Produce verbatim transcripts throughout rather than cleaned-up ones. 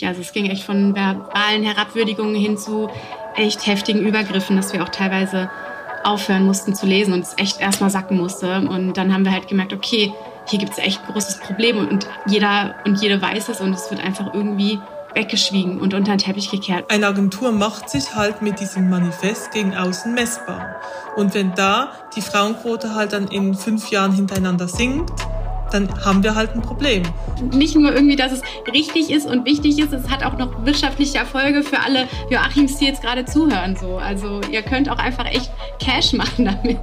Ja, also es ging echt von verbalen Herabwürdigungen hin zu echt heftigen Übergriffen, dass wir auch teilweise aufhören mussten zu lesen und es echt erstmal sacken musste. Und dann haben wir halt gemerkt, okay, hier gibt es echt ein großes Problem und jeder und jede weiß es und es wird einfach irgendwie weggeschwiegen und unter den Teppich gekehrt. Eine Agentur macht sich halt mit diesem Manifest gegen außen messbar. Und wenn da die Frauenquote halt dann in fünf Jahren hintereinander sinkt, dann haben wir halt ein Problem. Nicht nur irgendwie, dass es richtig ist und wichtig ist, es hat auch noch wirtschaftliche Erfolge für alle Joachims, die jetzt gerade zuhören. So. Also ihr könnt auch einfach echt Cash machen damit.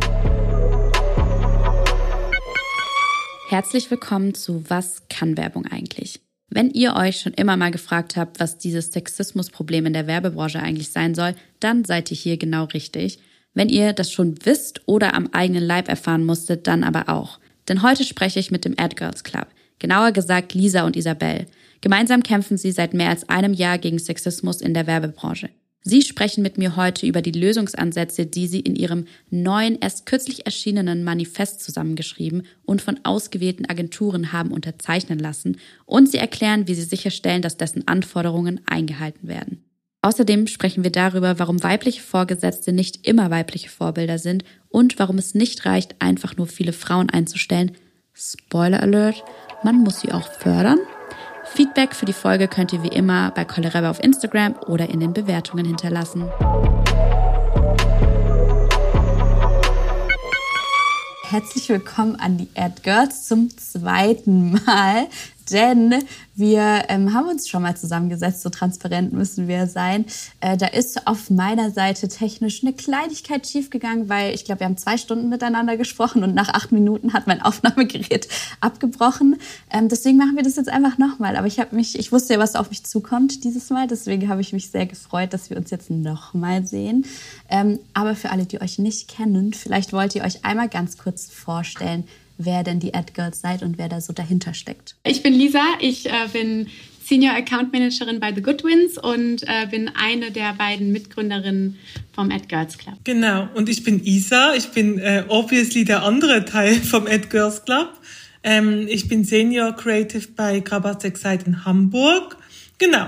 Herzlich willkommen zu Was kann Werbung eigentlich? Wenn ihr euch schon immer mal gefragt habt, was dieses Sexismusproblem in der Werbebranche eigentlich sein soll, dann seid ihr hier genau richtig. Wenn ihr das schon wisst oder am eigenen Leib erfahren musstet, dann aber auch. Denn heute spreche ich mit dem Ad Girls Club, genauer gesagt Lisa und Isabel. Gemeinsam kämpfen sie seit mehr als einem Jahr gegen Sexismus in der Werbebranche. Sie sprechen mit mir heute über die Lösungsansätze, die sie in ihrem neuen, erst kürzlich erschienenen Manifest zusammengeschrieben und von ausgewählten Agenturen haben unterzeichnen lassen. Und sie erklären, wie sie sicherstellen, dass dessen Anforderungen eingehalten werden. Außerdem sprechen wir darüber, warum weibliche Vorgesetzte nicht immer weibliche Vorbilder sind und warum es nicht reicht, einfach nur viele Frauen einzustellen. Spoiler Alert, man muss sie auch fördern. Feedback für die Folge könnt ihr wie immer bei Kollerebe auf Instagram oder in den Bewertungen hinterlassen. Herzlich willkommen an die Ad Girls zum zweiten Mal, denn wir ähm, haben uns schon mal zusammengesetzt, so transparent müssen wir sein. Äh, da ist auf meiner Seite technisch eine Kleinigkeit schiefgegangen, weil ich glaube, wir haben zwei Stunden miteinander gesprochen und nach acht Minuten hat mein Aufnahmegerät abgebrochen. Ähm, deswegen machen wir das jetzt einfach nochmal. Aber ich habe mich, ich wusste ja, was auf mich zukommt dieses Mal. Deswegen habe ich mich sehr gefreut, dass wir uns jetzt nochmal sehen. Ähm, aber für alle, die euch nicht kennen, vielleicht wollt ihr euch einmal ganz kurz vorstellen, wer denn die Ad Girls seid und wer da so dahinter steckt. Ich bin Lisa, ich äh, bin Senior Account Managerin bei The Goodwins und äh, bin eine der beiden Mitgründerinnen vom Ad Girls Club. Genau, und ich bin Isa, ich bin äh, obviously der andere Teil vom Ad Girls Club. Ähm, ich bin Senior Creative bei Grabatz Excite in Hamburg. Genau.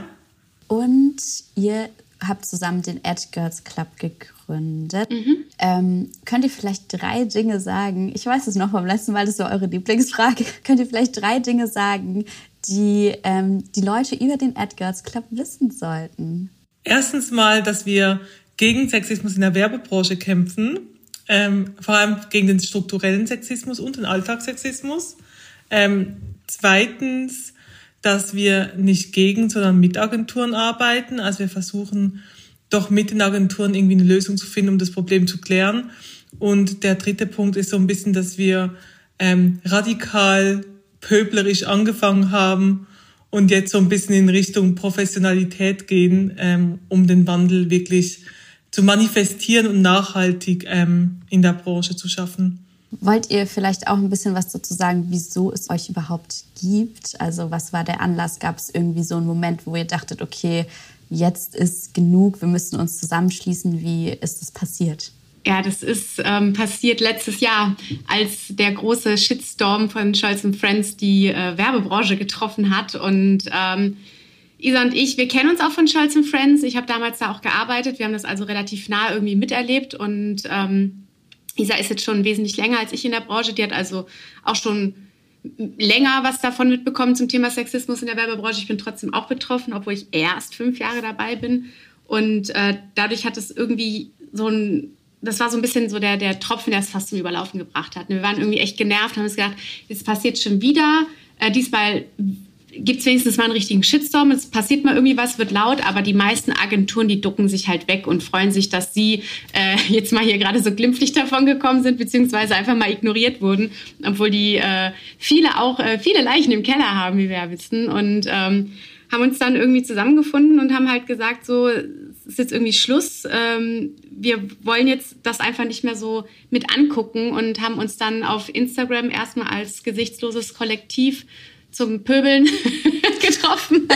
Und ihr habt zusammen den Ad Girls Club gegründet. Mhm. Ähm, könnt ihr vielleicht drei Dinge sagen, ich weiß es noch vom letzten Mal, das war eure Lieblingsfrage, könnt ihr vielleicht drei Dinge sagen, die ähm, die Leute über den Ad Girls Club wissen sollten? Erstens mal, dass wir gegen Sexismus in der Werbebranche kämpfen, ähm, vor allem gegen den strukturellen Sexismus und den Alltagssexismus. Ähm, zweitens, dass wir nicht gegen, sondern mit Agenturen arbeiten. Also wir versuchen doch mit den Agenturen irgendwie eine Lösung zu finden, um das Problem zu klären. Und der dritte Punkt ist so ein bisschen, dass wir ähm, radikal pöblerisch angefangen haben und jetzt so ein bisschen in Richtung Professionalität gehen, ähm, um den Wandel wirklich zu manifestieren und nachhaltig ähm, in der Branche zu schaffen. Wollt ihr vielleicht auch ein bisschen was dazu sagen, wieso es euch überhaupt gibt? Also was war der Anlass? Gab es irgendwie so einen Moment, wo ihr dachtet, okay, jetzt ist genug, wir müssen uns zusammenschließen. Wie ist das passiert? Ja, das ist ähm, passiert letztes Jahr, als der große Shitstorm von Scholz und Friends die äh, Werbebranche getroffen hat. Und ähm, Isa und ich, wir kennen uns auch von Scholz und Friends. Ich habe damals da auch gearbeitet. Wir haben das also relativ nah irgendwie miterlebt. Und ähm, Isa ist jetzt schon wesentlich länger als ich in der Branche. Die hat also auch schon länger was davon mitbekommen zum Thema Sexismus in der Werbebranche. Ich bin trotzdem auch betroffen, obwohl ich erst fünf Jahre dabei bin. Und äh, dadurch hat es irgendwie so ein, das war so ein bisschen so der, der Tropfen, der es fast zum Überlaufen gebracht hat. Wir waren irgendwie echt genervt, haben uns gedacht, es passiert schon wieder. Äh, diesmal gibt es wenigstens mal einen richtigen Shitstorm. Es passiert mal irgendwie was, wird laut, aber die meisten Agenturen, die ducken sich halt weg und freuen sich, dass sie äh, jetzt mal hier gerade so glimpflich davon gekommen sind, beziehungsweise einfach mal ignoriert wurden, obwohl die äh, viele auch äh, viele Leichen im Keller haben, wie wir ja wissen. Und ähm, haben uns dann irgendwie zusammengefunden und haben halt gesagt, so, es ist jetzt irgendwie Schluss. Ähm, wir wollen jetzt das einfach nicht mehr so mit angucken und haben uns dann auf Instagram erstmal als gesichtsloses Kollektiv zum Pöbeln getroffen.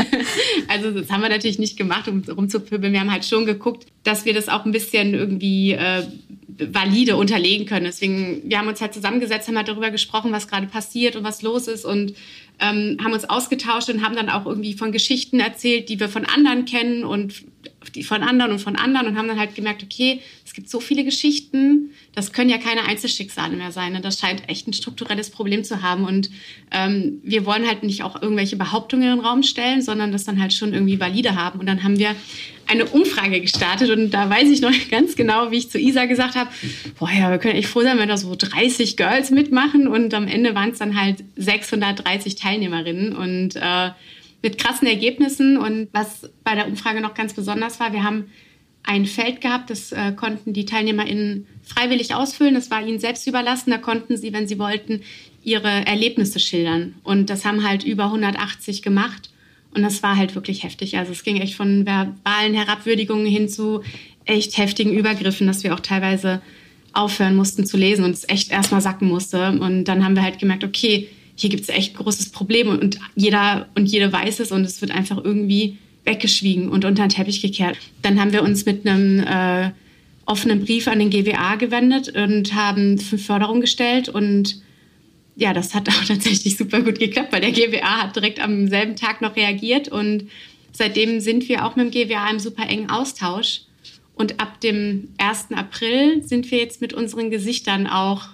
Also das haben wir natürlich nicht gemacht, um rumzupöbeln. Wir haben halt schon geguckt, dass wir das auch ein bisschen irgendwie äh, valide unterlegen können. Deswegen, wir haben uns halt zusammengesetzt, haben halt darüber gesprochen, was gerade passiert und was los ist und ähm, haben uns ausgetauscht und haben dann auch irgendwie von Geschichten erzählt, die wir von anderen kennen und die von anderen und von anderen und haben dann halt gemerkt, okay, es gibt so viele Geschichten, das können ja keine Einzelschicksale mehr sein. Und das scheint echt ein strukturelles Problem zu haben. Und ähm, wir wollen halt nicht auch irgendwelche Behauptungen in den Raum stellen, sondern das dann halt schon irgendwie valide haben. Und dann haben wir eine Umfrage gestartet und da weiß ich noch ganz genau, wie ich zu Isa gesagt habe, boah ja, wir können echt froh sein, wenn da so dreißig Girls mitmachen. Und am Ende waren es dann halt sechshundertdreißig Teilnehmerinnen und äh, mit krassen Ergebnissen. Und was bei der Umfrage noch ganz besonders war, wir haben ein Feld gehabt, das äh, konnten die TeilnehmerInnen freiwillig ausfüllen. Das war ihnen selbst überlassen. Da konnten sie, wenn sie wollten, ihre Erlebnisse schildern. Und das haben halt über hundertachtzig gemacht. Und das war halt wirklich heftig. Also es ging echt von verbalen Herabwürdigungen hin zu echt heftigen Übergriffen, dass wir auch teilweise aufhören mussten zu lesen und es echt erstmal sacken musste. Und dann haben wir halt gemerkt, okay, hier gibt es echt ein großes Problem und jeder und jede weiß es und es wird einfach irgendwie weggeschwiegen und unter den Teppich gekehrt. Dann haben wir uns mit einem äh, offenen Brief an den G W A gewendet und haben fünf Forderungen gestellt und ja, das hat auch tatsächlich super gut geklappt, weil der G W A hat direkt am selben Tag noch reagiert und seitdem sind wir auch mit dem G W A im super engen Austausch und ab dem ersten April sind wir jetzt mit unseren Gesichtern auch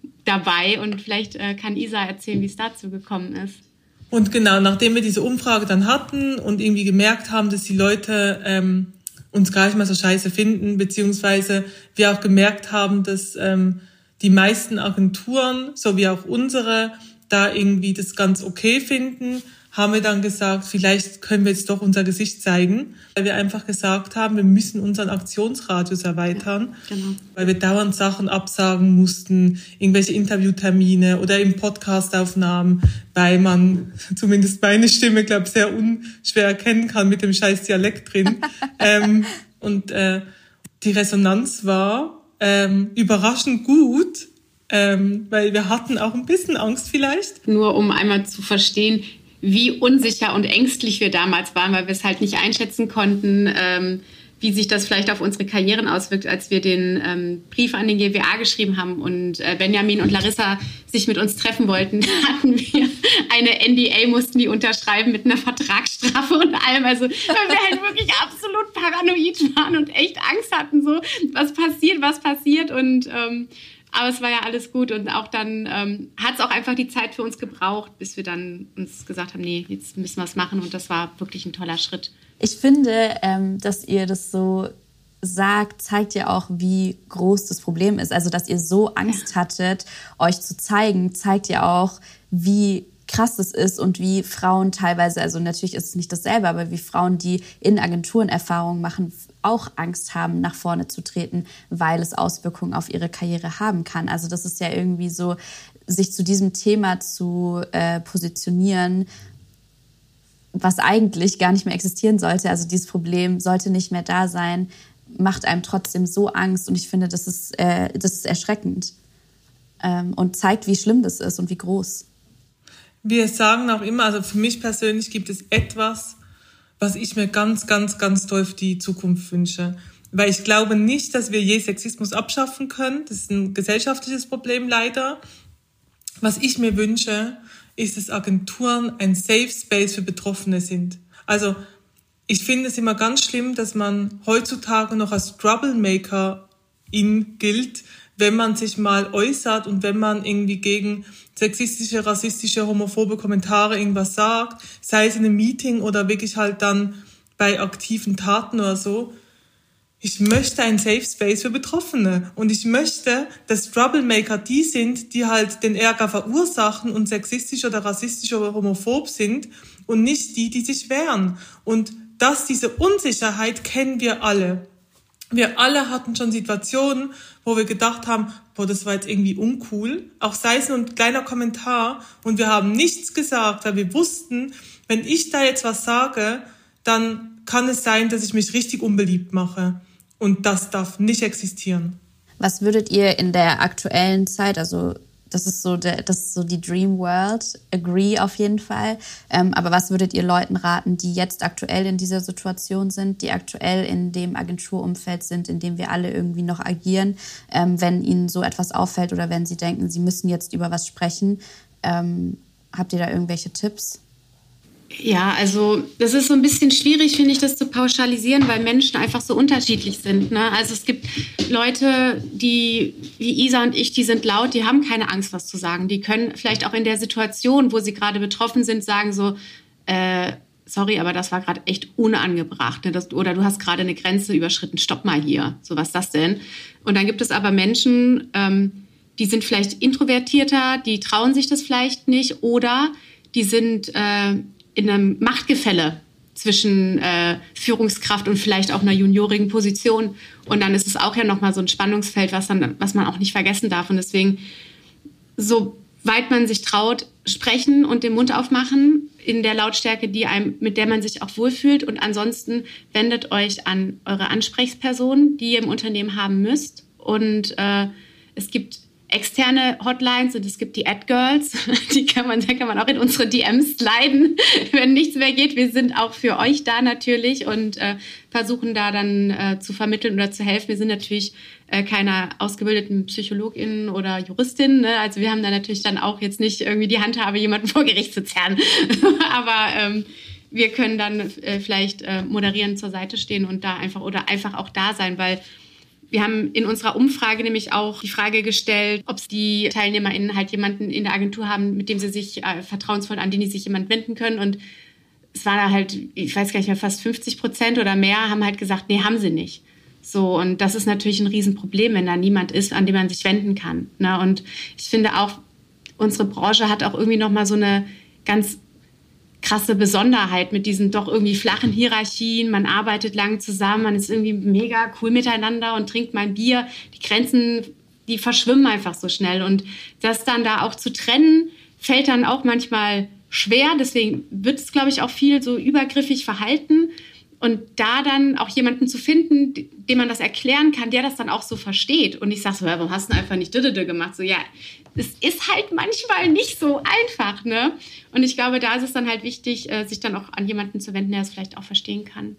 dabei und vielleicht äh, kann Isa erzählen, wie es dazu gekommen ist. Und genau, nachdem wir diese Umfrage dann hatten und irgendwie gemerkt haben, dass die Leute ähm, uns gar nicht mal so scheiße finden, beziehungsweise wir auch gemerkt haben, dass ähm, die meisten Agenturen, so wie auch unsere, da irgendwie das ganz okay finden, haben wir dann gesagt, vielleicht können wir jetzt doch unser Gesicht zeigen, weil wir einfach gesagt haben, wir müssen unseren Aktionsradius erweitern, ja, genau. Weil wir dauernd Sachen absagen mussten, irgendwelche Interviewtermine oder eben Podcastaufnahmen, weil man zumindest meine Stimme, glaube ich, sehr unschwer erkennen kann mit dem scheiß Dialekt drin. ähm, und äh, die Resonanz war ähm, überraschend gut, ähm, weil wir hatten auch ein bisschen Angst vielleicht. Nur um einmal zu verstehen, wie unsicher und ängstlich wir damals waren, weil wir es halt nicht einschätzen konnten, ähm, wie sich das vielleicht auf unsere Karrieren auswirkt, als wir den ähm, Brief an den G W A geschrieben haben und äh, Benjamin und Larissa sich mit uns treffen wollten, hatten wir eine N D A, mussten die unterschreiben mit einer Vertragsstrafe und allem, also weil wir halt wirklich absolut paranoid waren und echt Angst hatten, so was passiert, was passiert und ähm, aber es war ja alles gut und auch dann ähm, hat es auch einfach die Zeit für uns gebraucht, bis wir dann uns gesagt haben, nee, jetzt müssen wir es machen und das war wirklich ein toller Schritt. Ich finde, ähm, dass ihr das so sagt, zeigt ja auch, wie groß das Problem ist. Also, dass ihr so Angst ja. hattet, euch zu zeigen, zeigt ja auch, wie krass das ist und wie Frauen teilweise, also natürlich ist es nicht dasselbe, aber wie Frauen, die in Agenturen Erfahrungen machen, auch Angst haben, nach vorne zu treten, weil es Auswirkungen auf ihre Karriere haben kann. Also das ist ja irgendwie so, sich zu diesem Thema zu äh, positionieren, was eigentlich gar nicht mehr existieren sollte. Also dieses Problem sollte nicht mehr da sein, macht einem trotzdem so Angst und ich finde, das ist, äh, das ist erschreckend ähm, und zeigt, wie schlimm das ist und wie groß. Wir sagen auch immer, also für mich persönlich gibt es etwas, was ich mir ganz, ganz, ganz toll für die Zukunft wünsche. Weil ich glaube nicht, dass wir je Sexismus abschaffen können. Das ist ein gesellschaftliches Problem leider. Was ich mir wünsche, ist, dass Agenturen ein Safe Space für Betroffene sind. Also ich finde es immer ganz schlimm, dass man heutzutage noch als Troublemaker-in gilt, wenn man sich mal äußert und wenn man irgendwie gegen sexistische, rassistische, homophobe Kommentare irgendwas sagt, sei es in einem Meeting oder wirklich halt dann bei aktiven Taten oder so. Ich möchte ein Safe Space für Betroffene und ich möchte, dass Troublemaker die sind, die halt den Ärger verursachen und sexistisch oder rassistisch oder homophob sind und nicht die, die sich wehren. Und dass diese Unsicherheit kennen wir alle. Wir alle hatten schon Situationen, wo wir gedacht haben, boah, das war jetzt irgendwie uncool. Auch sei es nur ein kleiner Kommentar und wir haben nichts gesagt, weil wir wussten, wenn ich da jetzt was sage, dann kann es sein, dass ich mich richtig unbeliebt mache. Und das darf nicht existieren. Was würdet ihr in der aktuellen Zeit, also das ist so, der, das ist so die Dream World, agree auf jeden Fall. Ähm, aber was würdet ihr Leuten raten, die jetzt aktuell in dieser Situation sind, die aktuell in dem Agenturumfeld sind, in dem wir alle irgendwie noch agieren, ähm, wenn ihnen so etwas auffällt oder wenn sie denken, sie müssen jetzt über was sprechen? Ähm, Habt ihr da irgendwelche Tipps? Ja, also das ist so ein bisschen schwierig, finde ich, das zu pauschalisieren, weil Menschen einfach so unterschiedlich sind. Ne? Also es gibt Leute, die wie Isa und ich, die sind laut, die haben keine Angst, was zu sagen. Die können vielleicht auch in der Situation, wo sie gerade betroffen sind, sagen so, äh, sorry, aber das war gerade echt unangebracht. Ne? Das, oder du hast gerade eine Grenze überschritten, stopp mal hier. So, was ist das denn? Und dann gibt es aber Menschen, ähm, die sind vielleicht introvertierter, die trauen sich das vielleicht nicht oder die sind äh, in einem Machtgefälle zwischen äh, Führungskraft und vielleicht auch einer juniorigen Position. Und dann ist es auch ja nochmal so ein Spannungsfeld, was, dann, was man auch nicht vergessen darf. Und deswegen, soweit man sich traut, sprechen und den Mund aufmachen in der Lautstärke, die einem, mit der man sich auch wohlfühlt. Und ansonsten wendet euch an eure Ansprechperson, die ihr im Unternehmen haben müsst. Und äh, es gibt externe Hotlines und es gibt die Ad-Girls, die kann man, da kann man auch in unsere D Ms sliden, wenn nichts mehr geht. Wir sind auch für euch da natürlich und äh, versuchen da dann äh, zu vermitteln oder zu helfen. Wir sind natürlich äh, keine ausgebildeten PsychologInnen oder Juristinnen, ne? Also wir haben da natürlich dann auch jetzt nicht irgendwie die Handhabe, jemanden vor Gericht zu zerren. Aber ähm, wir können dann äh, vielleicht äh, moderierend zur Seite stehen und da einfach oder einfach auch da sein, weil wir haben in unserer Umfrage nämlich auch die Frage gestellt, ob die TeilnehmerInnen halt jemanden in der Agentur haben, mit dem sie sich äh, vertrauensvoll, an den die sich jemand wenden können. Und es war da halt, ich weiß gar nicht mehr, fast fünfzig Prozent oder mehr haben halt gesagt, nee, haben sie nicht. So, und das ist natürlich ein Riesenproblem, wenn da niemand ist, an den man sich wenden kann. Ne? Und ich finde auch, unsere Branche hat auch irgendwie nochmal so eine ganz krasse Besonderheit mit diesen doch irgendwie flachen Hierarchien. Man arbeitet lang zusammen, man ist irgendwie mega cool miteinander und trinkt mal ein Bier. Die Grenzen, die verschwimmen einfach so schnell. Und das dann da auch zu trennen, fällt dann auch manchmal schwer. Deswegen wird es, glaube ich, auch viel so übergriffig verhalten. Und da dann auch jemanden zu finden, dem man das erklären kann, der das dann auch so versteht. Und ich sage so, warum hast du einfach nicht dödödö gemacht? So, ja, es ist halt manchmal nicht so einfach, ne? Und ich glaube, da ist es dann halt wichtig, sich dann auch an jemanden zu wenden, der es vielleicht auch verstehen kann.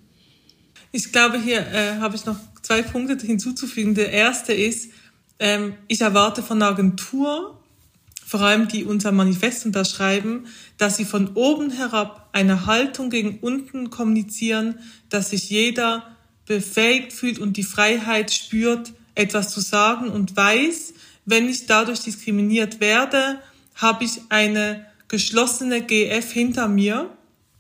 Ich glaube, hier äh, habe ich noch zwei Punkte hinzuzufügen. Der erste ist, ähm, ich erwarte von der Agentur, vor allem die unser Manifest unterschreiben, dass sie von oben herab eine Haltung gegen unten kommunizieren, dass sich jeder befähigt fühlt und die Freiheit spürt, etwas zu sagen und weiß, wenn ich dadurch diskriminiert werde, habe ich eine geschlossene G F hinter mir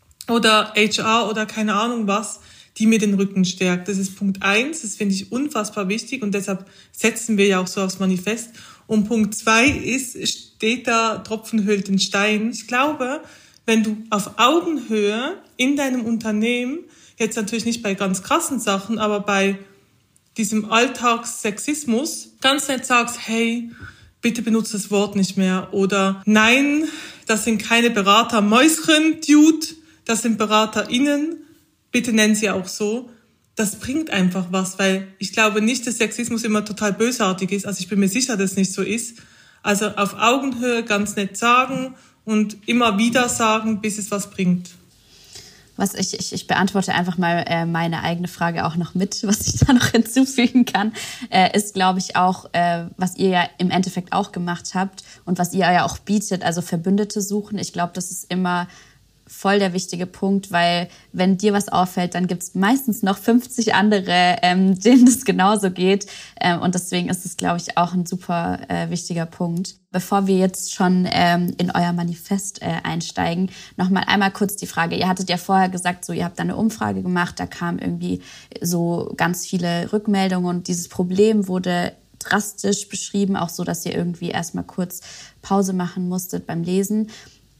oder H R oder keine Ahnung was, die mir den Rücken stärkt. Das ist Punkt eins, das finde ich unfassbar wichtig und deshalb setzen wir ja auch so aufs Manifest. Und Punkt zwei ist, steht da, Tropfen höhlt den Stein. Ich glaube, wenn du auf Augenhöhe in deinem Unternehmen, jetzt natürlich nicht bei ganz krassen Sachen, aber bei diesem Alltagssexismus ganz nett sagst, hey, bitte benutze das Wort nicht mehr. Oder nein, das sind keine Berater Mäuschen, Dude, das sind BeraterInnen, bitte nennen sie auch so. Das bringt einfach was, weil ich glaube nicht, dass Sexismus immer total bösartig ist. Also ich bin mir sicher, dass es nicht so ist. Also auf Augenhöhe ganz nett sagen und immer wieder sagen, bis es was bringt. Was ich, ich, ich beantworte einfach mal äh, meine eigene Frage auch noch mit, was ich da noch hinzufügen kann, äh, ist, glaube ich, auch, äh, was ihr ja im Endeffekt auch gemacht habt und was ihr ja auch bietet, also Verbündete suchen. Ich glaube, das ist immer voll der wichtige Punkt, weil wenn dir was auffällt, dann gibt's meistens noch fünfzig andere, ähm, denen es genauso geht. Ähm, und deswegen ist es, glaube ich, auch ein super äh, wichtiger Punkt. Bevor wir jetzt schon ähm, in euer Manifest äh, einsteigen, nochmal einmal kurz die Frage. Ihr hattet ja vorher gesagt, so ihr habt da eine Umfrage gemacht, da kamen irgendwie so ganz viele Rückmeldungen und dieses Problem wurde drastisch beschrieben, auch so, dass ihr irgendwie erstmal kurz Pause machen musstet beim Lesen.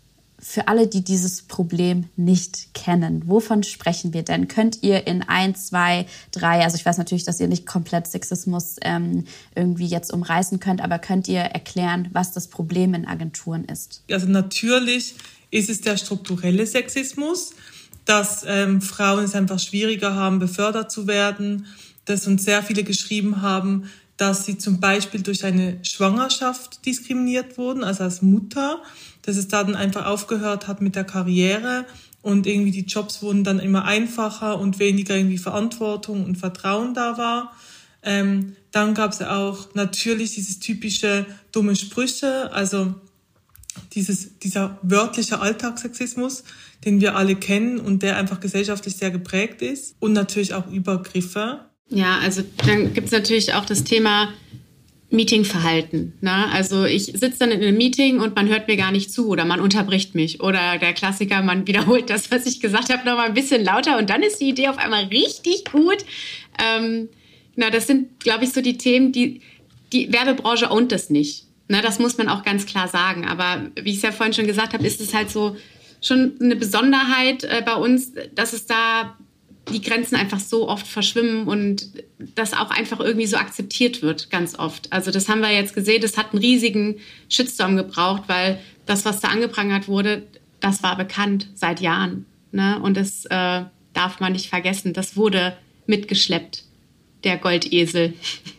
Für alle, die dieses Problem nicht kennen, wovon sprechen wir denn? Könnt ihr in ein, zwei, drei, also ich weiß natürlich, dass ihr nicht komplett Sexismus ähm, irgendwie jetzt umreißen könnt, aber könnt ihr erklären, was das Problem in Agenturen ist? Also natürlich ist es der strukturelle Sexismus, dass ähm, Frauen es einfach schwieriger haben, befördert zu werden, dass uns sehr viele geschrieben haben, dass sie zum Beispiel durch eine Schwangerschaft diskriminiert wurden, also als Mutter, dass es da dann einfach aufgehört hat mit der Karriere und irgendwie die Jobs wurden dann immer einfacher und weniger irgendwie Verantwortung und Vertrauen da war. Ähm, dann gab es auch natürlich dieses typische dumme Sprüche, also dieses, dieser wörtliche Alltagssexismus, den wir alle kennen und der einfach gesellschaftlich sehr geprägt ist und natürlich auch Übergriffe. Ja, also dann gibt es natürlich auch das Thema Meetingverhalten. Ne? Also ich sitze dann in einem Meeting und man hört mir gar nicht zu oder man unterbricht mich. Oder der Klassiker, man wiederholt das, was ich gesagt habe, noch mal ein bisschen lauter und dann ist die Idee auf einmal richtig gut. Ähm, na, das sind, glaube ich, so die Themen, die die Werbebranche ownt das nicht. Ne? Das muss man auch ganz klar sagen. Aber wie ich es ja vorhin schon gesagt habe, ist es halt so schon eine Besonderheit äh, bei uns, dass es da die Grenzen einfach so oft verschwimmen und das auch einfach irgendwie so akzeptiert wird, ganz oft. Also das haben wir jetzt gesehen, das hat einen riesigen Shitstorm gebraucht, weil das, was da angeprangert wurde, das war bekannt seit Jahren. Ne? Und das äh, darf man nicht vergessen. Das wurde mitgeschleppt, der Goldesel.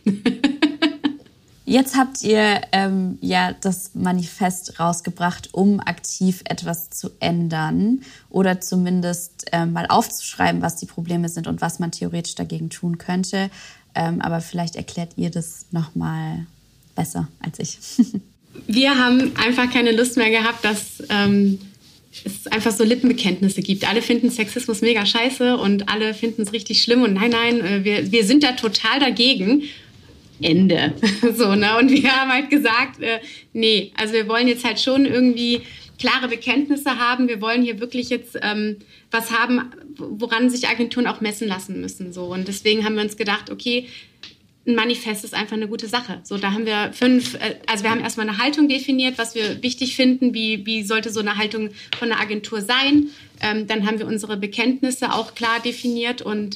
Jetzt habt ihr ähm, ja das Manifest rausgebracht, um aktiv etwas zu ändern oder zumindest ähm, mal aufzuschreiben, was die Probleme sind und was man theoretisch dagegen tun könnte. Ähm, aber vielleicht erklärt ihr das nochmal besser als ich. Wir haben einfach keine Lust mehr gehabt, dass ähm, es einfach so Lippenbekenntnisse gibt. Alle finden Sexismus mega scheiße und alle finden es richtig schlimm und nein, nein, wir, wir sind da total dagegen. Ende. So, ne? Und wir haben halt gesagt, äh, nee, also wir wollen jetzt halt schon irgendwie klare Bekenntnisse haben. Wir wollen hier wirklich jetzt ähm, was haben, woran sich Agenturen auch messen lassen müssen. So. Und deswegen haben wir uns gedacht, okay, ein Manifest ist einfach eine gute Sache. So, da haben wir fünf, äh, also wir haben erstmal eine Haltung definiert, was wir wichtig finden, wie, wie sollte so eine Haltung von einer Agentur sein. Ähm, dann haben wir unsere Bekenntnisse auch klar definiert und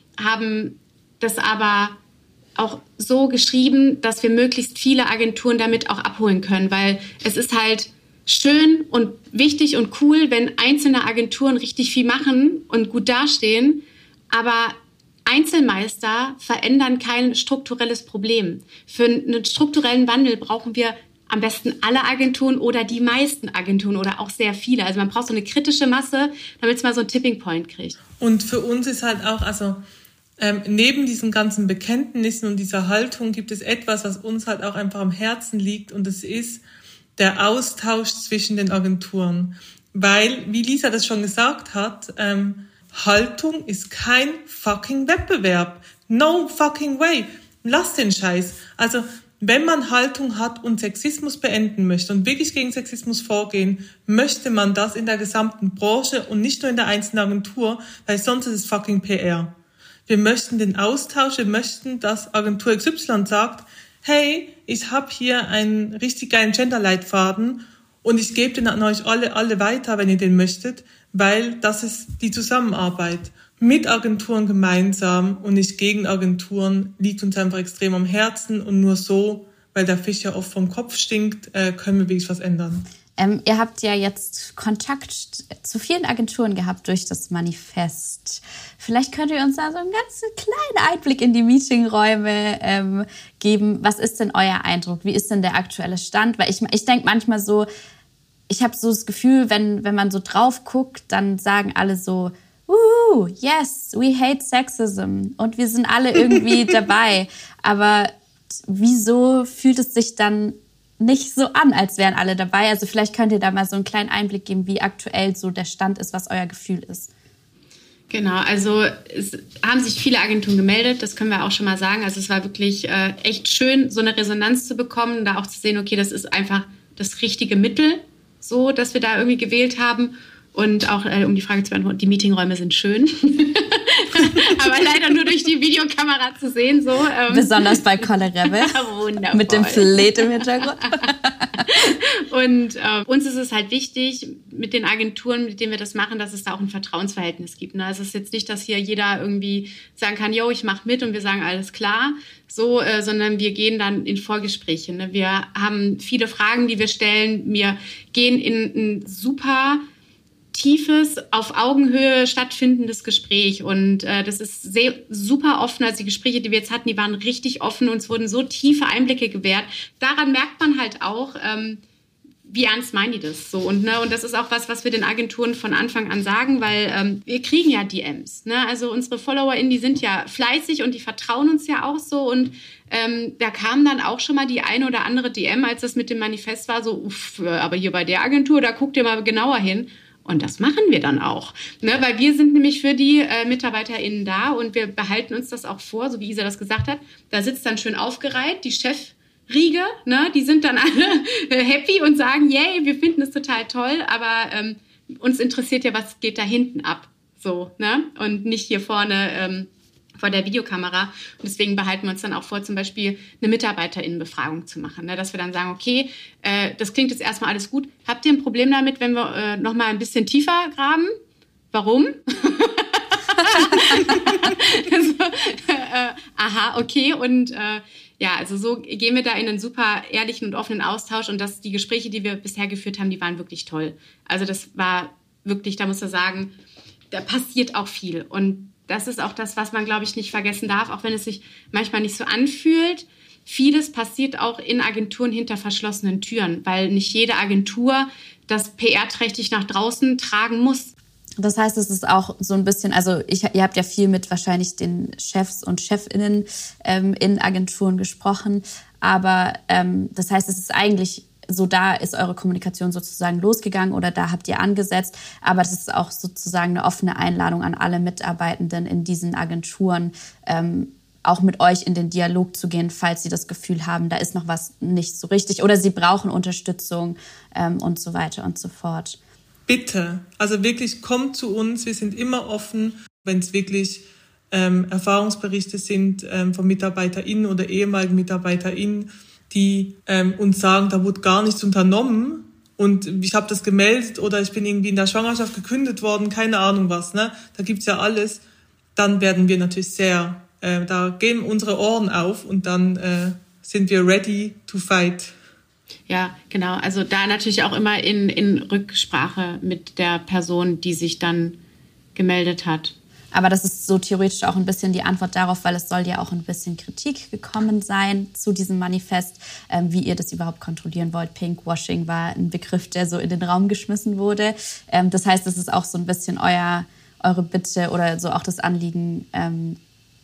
haben das aber auch so geschrieben, dass wir möglichst viele Agenturen damit auch abholen können, weil es ist halt schön und wichtig und cool, wenn einzelne Agenturen richtig viel machen und gut dastehen, aber Einzelmeister verändern kein strukturelles Problem. Für einen strukturellen Wandel brauchen wir am besten alle Agenturen oder die meisten Agenturen oder auch sehr viele. Also man braucht so eine kritische Masse, damit es mal so einen Tipping Point kriegt. Und für uns ist halt auch, also Ähm, neben diesen ganzen Bekenntnissen und dieser Haltung gibt es etwas, was uns halt auch einfach am Herzen liegt und das ist der Austausch zwischen den Agenturen. Weil, wie Lisa das schon gesagt hat, ähm, Haltung ist kein fucking Wettbewerb. No fucking way. Lass den Scheiß. Also, wenn man Haltung hat und Sexismus beenden möchte und wirklich gegen Sexismus vorgehen, möchte man das in der gesamten Branche und nicht nur in der einzelnen Agentur, weil sonst ist es fucking P R. Wir möchten den Austausch, wir möchten, dass Agentur X Y sagt, hey, ich habe hier einen richtig geilen Gender-Leitfaden und ich gebe den an euch alle, alle weiter, wenn ihr den möchtet, weil das ist die Zusammenarbeit mit Agenturen gemeinsam und nicht gegen Agenturen, liegt uns einfach extrem am Herzen und nur so, weil der Fisch ja oft vom Kopf stinkt, können wir wirklich was ändern. Ähm, ihr habt ja jetzt Kontakt zu vielen Agenturen gehabt durch das Manifest. Vielleicht könnt ihr uns da so einen ganz kleinen Einblick in die Meetingräume ähm, geben. Was ist denn euer Eindruck? Wie ist denn der aktuelle Stand? Weil ich, ich denke manchmal so, ich habe so das Gefühl, wenn, wenn man so drauf guckt, dann sagen alle so, uh, yes, we hate sexism. Und wir sind alle irgendwie dabei. Aber wieso fühlt es sich dann nicht so an, als wären alle dabei? Also vielleicht könnt ihr da mal so einen kleinen Einblick geben, wie aktuell so der Stand ist, was euer Gefühl ist. Genau, also es haben sich viele Agenturen gemeldet, das können wir auch schon mal sagen. Also es war wirklich äh, echt schön, so eine Resonanz zu bekommen, da auch zu sehen, okay, das ist einfach das richtige Mittel, so, dass wir da irgendwie gewählt haben. Und auch, äh, um die Frage zu beantworten, die Meetingräume sind schön. Aber leider nur durch die Videokamera zu sehen. So, ähm. Besonders bei Kolle Rebbe. Wundervoll. Mit dem Fleet im Hintergrund. Und äh, uns ist es halt wichtig, mit den Agenturen, mit denen wir das machen, dass es da auch ein Vertrauensverhältnis gibt. Ne? Also es ist jetzt nicht, dass hier jeder irgendwie sagen kann, yo, ich mache mit und wir sagen, alles klar. So, äh, sondern wir gehen dann in Vorgespräche. Ne? Wir haben viele Fragen, die wir stellen. Wir gehen in ein super tiefes, auf Augenhöhe stattfindendes Gespräch. Und äh, das ist sehr super offen. Also die Gespräche, die wir jetzt hatten, die waren richtig offen. Uns wurden so tiefe Einblicke gewährt. Daran merkt man halt auch, ähm, wie ernst meinen die das so? Und, ne, und das ist auch was, was wir den Agenturen von Anfang an sagen, weil ähm, wir kriegen ja D Ms. Ne? Also unsere FollowerInnen, die sind ja fleißig und die vertrauen uns ja auch so. Und ähm, da kam dann auch schon mal die eine oder andere D M, als das mit dem Manifest war, so, uff, aber hier bei der Agentur, da guckt ihr mal genauer hin. Und das machen wir dann auch, ne? Weil wir sind nämlich für die äh, MitarbeiterInnen da und wir behalten uns das auch vor, so wie Isa das gesagt hat. Da sitzt dann schön aufgereiht die Chef Riege, ne, die sind dann alle happy und sagen, yay, wir finden es total toll, aber ähm, uns interessiert ja, was geht da hinten ab, so, ne, und nicht hier vorne ähm, vor der Videokamera. Und deswegen behalten wir uns dann auch vor, zum Beispiel eine MitarbeiterInnenbefragung zu machen, ne, dass wir dann sagen, okay, äh, das klingt jetzt erstmal alles gut. Habt ihr ein Problem damit, wenn wir äh, noch mal ein bisschen tiefer graben? Warum? also, äh, aha, okay, und äh, ja, also so gehen wir da in einen super ehrlichen und offenen Austausch und das, die Gespräche, die wir bisher geführt haben, die waren wirklich toll. Also das war wirklich, da muss man sagen, da passiert auch viel und das ist auch das, was man, glaube ich, nicht vergessen darf, auch wenn es sich manchmal nicht so anfühlt. Vieles passiert auch in Agenturen hinter verschlossenen Türen, weil nicht jede Agentur das P R-trächtig nach draußen tragen muss. Das heißt, es ist auch so ein bisschen, also ich, ihr habt ja viel mit wahrscheinlich den Chefs und Chefinnen ähm, in Agenturen gesprochen, aber ähm, das heißt, es ist eigentlich so, da ist eure Kommunikation sozusagen losgegangen oder da habt ihr angesetzt, aber das ist auch sozusagen eine offene Einladung an alle Mitarbeitenden in diesen Agenturen, ähm, auch mit euch in den Dialog zu gehen, falls sie das Gefühl haben, da ist noch was nicht so richtig oder sie brauchen Unterstützung ähm, und so weiter und so fort. Bitte, also wirklich kommt zu uns, wir sind immer offen, wenn es wirklich ähm, Erfahrungsberichte sind ähm, von MitarbeiterInnen oder ehemaligen MitarbeiterInnen, die ähm, uns sagen, da wurde gar nichts unternommen und ich habe das gemeldet oder ich bin irgendwie in der Schwangerschaft gekündigt worden, keine Ahnung was, ne? Da gibt's ja alles. Dann werden wir natürlich sehr, äh, da gehen unsere Ohren auf und dann äh, sind wir ready to fight. Ja, genau. Also da natürlich auch immer in, in Rücksprache mit der Person, die sich dann gemeldet hat. Aber das ist so theoretisch auch ein bisschen die Antwort darauf, weil es soll ja auch ein bisschen Kritik gekommen sein zu diesem Manifest, ähm, wie ihr das überhaupt kontrollieren wollt. Pinkwashing war ein Begriff, der so in den Raum geschmissen wurde. Ähm, das heißt, es ist auch so ein bisschen euer, eure Bitte oder so auch das Anliegen, ähm,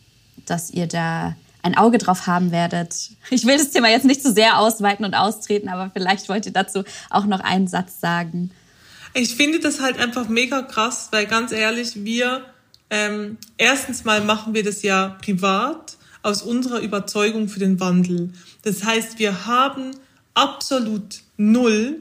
dass ihr da ein Auge drauf haben werdet. Ich will das Thema jetzt nicht zu sehr ausweiten und austreten, aber vielleicht wollt ihr dazu auch noch einen Satz sagen. Ich finde das halt einfach mega krass, weil ganz ehrlich, wir, ähm, erstens mal machen wir das ja privat aus unserer Überzeugung für den Wandel. Das heißt, wir haben absolut null,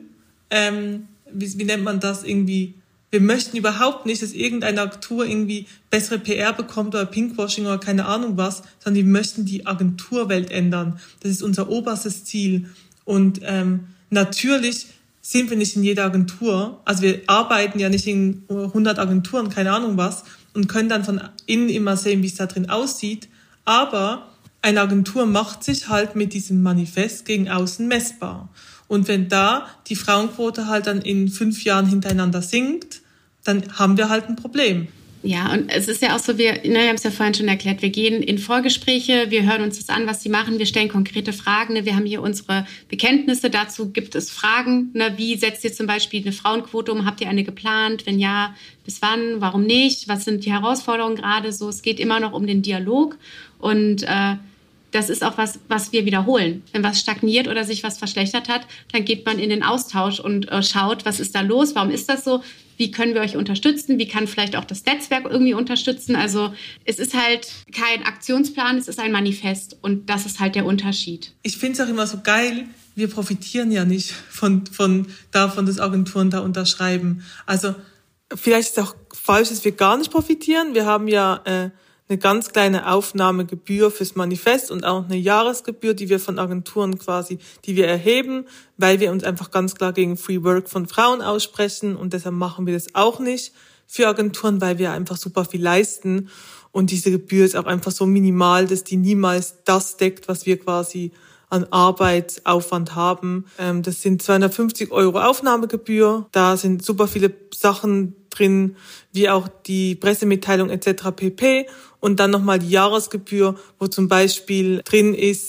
ähm, wie, wie nennt man das irgendwie, wir möchten überhaupt nicht, dass irgendeine Agentur irgendwie bessere P R bekommt oder Pinkwashing oder keine Ahnung was, sondern wir möchten die Agenturwelt ändern. Das ist unser oberstes Ziel. Und ähm, natürlich sind wir nicht in jeder Agentur. Also wir arbeiten ja nicht in hundert Agenturen, keine Ahnung was, und können dann von innen immer sehen, wie es da drin aussieht. Aber eine Agentur macht sich halt mit diesem Manifest gegen außen messbar. Und wenn da die Frauenquote halt dann in fünf Jahren hintereinander sinkt, dann haben wir halt ein Problem. Ja, und es ist ja auch so, wir, ne, wir haben es ja vorhin schon erklärt, wir gehen in Vorgespräche, wir hören uns das an, was sie machen, wir stellen konkrete Fragen, ne, wir haben hier unsere Bekenntnisse, dazu gibt es Fragen, ne, wie setzt ihr zum Beispiel eine Frauenquote um, habt ihr eine geplant, wenn ja, bis wann, warum nicht, was sind die Herausforderungen gerade so, es geht immer noch um den Dialog und äh, das ist auch was, was wir wiederholen. Wenn was stagniert oder sich was verschlechtert hat, dann geht man in den Austausch und äh, schaut, was ist da los, warum ist das so, wie können wir euch unterstützen, wie kann vielleicht auch das Netzwerk irgendwie unterstützen. Also es ist halt kein Aktionsplan, es ist ein Manifest und das ist halt der Unterschied. Ich finde es auch immer so geil, wir profitieren ja nicht von, von davon, dass Agenturen da unterschreiben. Also vielleicht ist es auch falsch, dass wir gar nicht profitieren. Wir haben ja äh, eine ganz kleine Aufnahmegebühr fürs Manifest und auch eine Jahresgebühr, die wir von Agenturen quasi, die wir erheben, weil wir uns einfach ganz klar gegen Free Work von Frauen aussprechen und deshalb machen wir das auch nicht für Agenturen, weil wir einfach super viel leisten und diese Gebühr ist auch einfach so minimal, dass die niemals das deckt, was wir quasi an Arbeitsaufwand haben. Das sind zweihundertfünfzig Euro Aufnahmegebühr, da sind super viele Sachen drin, wie auch die Pressemitteilung et cetera pp. Und dann nochmal die Jahresgebühr, wo zum Beispiel drin ist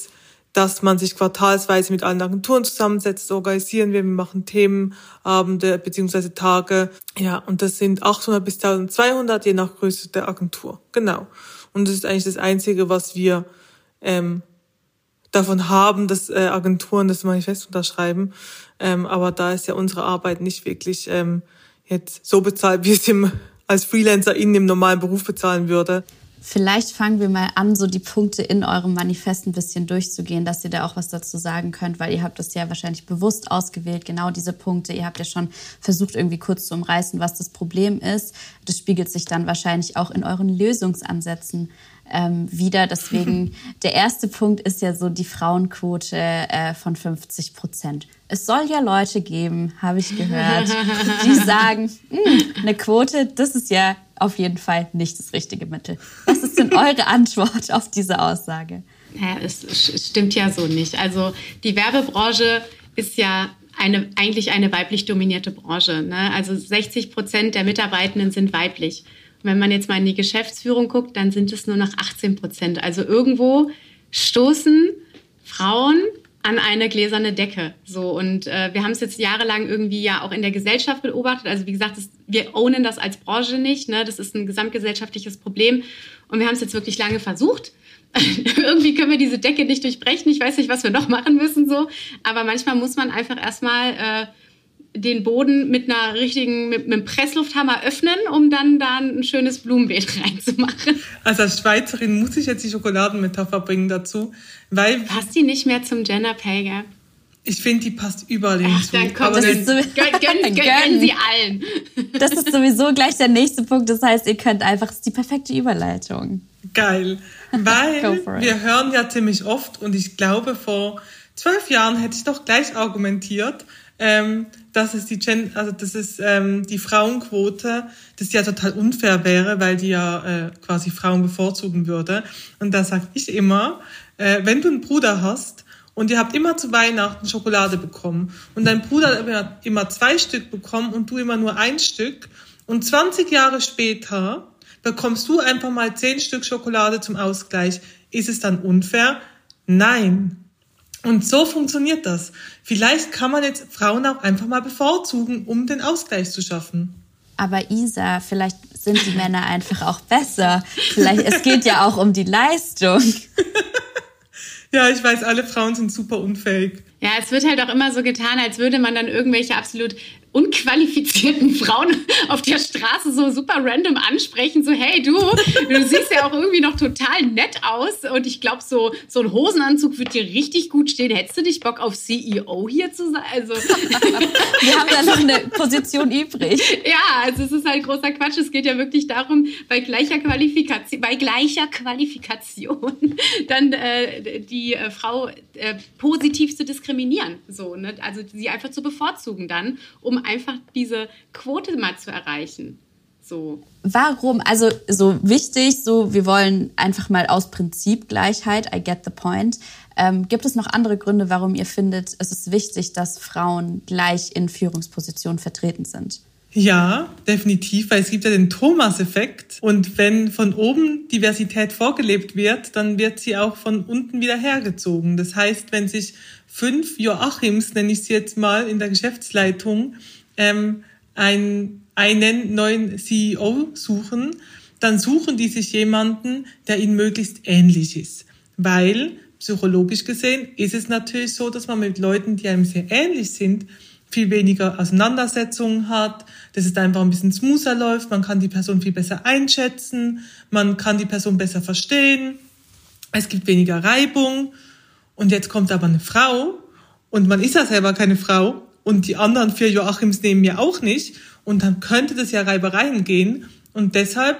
dass man sich quartalsweise mit allen Agenturen zusammensetzt, organisieren wir, wir machen Themenabende beziehungsweise Tage. Ja, und das sind achthundert bis eintausendzweihundert, je nach Größe der Agentur. Genau. Und das ist eigentlich das Einzige, was wir ähm, davon haben, dass äh, Agenturen das Manifest unterschreiben. Ähm, aber da ist ja unsere Arbeit nicht wirklich ähm, jetzt so bezahlt, wie es im, als Freelancerin im normalen Beruf bezahlen würde. Vielleicht fangen wir mal an, so die Punkte in eurem Manifest ein bisschen durchzugehen, dass ihr da auch was dazu sagen könnt, weil ihr habt das ja wahrscheinlich bewusst ausgewählt, genau diese Punkte. Ihr habt ja schon versucht, irgendwie kurz zu umreißen, was das Problem ist. Das spiegelt sich dann wahrscheinlich auch in euren Lösungsansätzen ähm, wieder. Deswegen, der erste Punkt ist ja so die Frauenquote äh, von fünfzig Prozent. Es soll ja Leute geben, habe ich gehört, die sagen, eine Quote, das ist ja auf jeden Fall nicht das richtige Mittel. Was ist denn eure Antwort auf diese Aussage? Ja, es, es stimmt ja so nicht. Also die Werbebranche ist ja eine, eigentlich eine weiblich dominierte Branche. Ne? Also sechzig Prozent der Mitarbeitenden sind weiblich. Und wenn man jetzt mal in die Geschäftsführung guckt, dann sind es nur noch achtzehn Prozent. Also irgendwo stoßen Frauen an eine gläserne Decke. So, und äh, wir haben es jetzt jahrelang irgendwie ja auch in der Gesellschaft beobachtet. Also wie gesagt, das, wir ownen das als Branche nicht. Ne? Das ist ein gesamtgesellschaftliches Problem. Und wir haben es jetzt wirklich lange versucht. Irgendwie können wir diese Decke nicht durchbrechen. Ich weiß nicht, was wir noch machen müssen. So. Aber manchmal muss man einfach erstmal äh, den Boden mit einer richtigen, mit, mit einem Presslufthammer öffnen, um dann da ein schönes Blumenbeet reinzumachen. Also als Schweizerin muss ich jetzt die Schokoladenmetapher bringen dazu, weil... Passt die nicht mehr zum Gender Pay Gap? Ich finde, die passt überall hinzu. Dann kommt das ist so, gönn, gönn, gönn sie allen. Das ist sowieso gleich der nächste Punkt. Das heißt, ihr könnt einfach, das ist die perfekte Überleitung. Geil. Weil wir hören ja ziemlich oft, und ich glaube, vor zwölf Jahren hätte ich doch gleich argumentiert, ähm, dass es die Gen- also dass es ähm, die Frauenquote, das ja total unfair wäre, weil die ja äh, quasi Frauen bevorzugen würde. Und da sage ich immer, äh, wenn du einen Bruder hast und ihr habt immer zu Weihnachten Schokolade bekommen und dein Bruder hat immer, immer zwei Stück bekommen und du immer nur ein Stück und zwanzig Jahre später bekommst du einfach mal zehn Stück Schokolade zum Ausgleich. Ist es dann unfair? Nein. Und so funktioniert das. Vielleicht kann man jetzt Frauen auch einfach mal bevorzugen, um den Ausgleich zu schaffen. Aber Isa, vielleicht sind die Männer einfach auch besser. Vielleicht, es geht ja auch um die Leistung. Ja, ich weiß, alle Frauen sind super unfähig. Ja, es wird halt auch immer so getan, als würde man dann irgendwelche absolut unqualifizierten Frauen auf der Straße so super random ansprechen, so hey du, du siehst ja auch irgendwie noch total nett aus und ich glaube, so, so ein Hosenanzug wird dir richtig gut stehen. Hättest du dich Bock auf C E O hier zu sein? Also wir haben da noch eine Position übrig. Ja, also es ist halt großer Quatsch. Es geht ja wirklich darum, bei gleicher Qualifikation, bei gleicher Qualifikation dann äh, die äh, Frau äh, positiv zu diskriminieren. So, ne? Also sie einfach zu bevorzugen dann, um einfach diese Quote mal zu erreichen. So. Warum? Also so wichtig, so wir wollen einfach mal aus Prinzip Gleichheit, I get the point. Ähm, gibt es noch andere Gründe, warum ihr findet, es ist wichtig, dass Frauen gleich in Führungspositionen vertreten sind? Ja, definitiv, weil es gibt ja den Thomas-Effekt. Und wenn von oben Diversität vorgelebt wird, dann wird sie auch von unten wieder hergezogen. Das heißt, wenn sich fünf Joachims, nenne ich sie jetzt mal, in der Geschäftsleitung ähm, ein, einen neuen C E O suchen, dann suchen die sich jemanden, der ihnen möglichst ähnlich ist. Weil, psychologisch gesehen, ist es natürlich so, dass man mit Leuten, die einem sehr ähnlich sind, viel weniger Auseinandersetzungen hat, dass es einfach ein bisschen smoother läuft, man kann die Person viel besser einschätzen, man kann die Person besser verstehen, es gibt weniger Reibung. Und jetzt kommt aber eine Frau und man ist ja selber keine Frau und die anderen vier Joachims nehmen ja auch nicht und dann könnte das ja Reibereien gehen und deshalb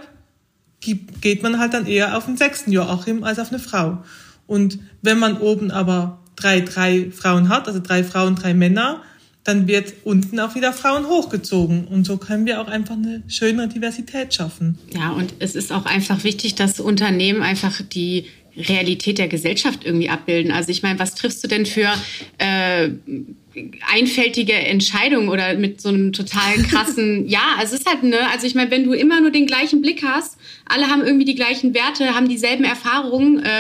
geht man halt dann eher auf den sechsten Joachim als auf eine Frau. Und wenn man oben aber drei, drei Frauen hat, also drei Frauen, drei Männer, dann wird unten auch wieder Frauen hochgezogen. Und so können wir auch einfach eine schönere Diversität schaffen. Ja, und es ist auch einfach wichtig, dass Unternehmen einfach die Realität der Gesellschaft irgendwie abbilden. Also ich meine, was triffst du denn für äh, einfältige Entscheidungen oder mit so einem total krassen, ja, also es ist halt, ne, also ich meine, wenn du immer nur den gleichen Blick hast, alle haben irgendwie die gleichen Werte, haben dieselben Erfahrungen, äh,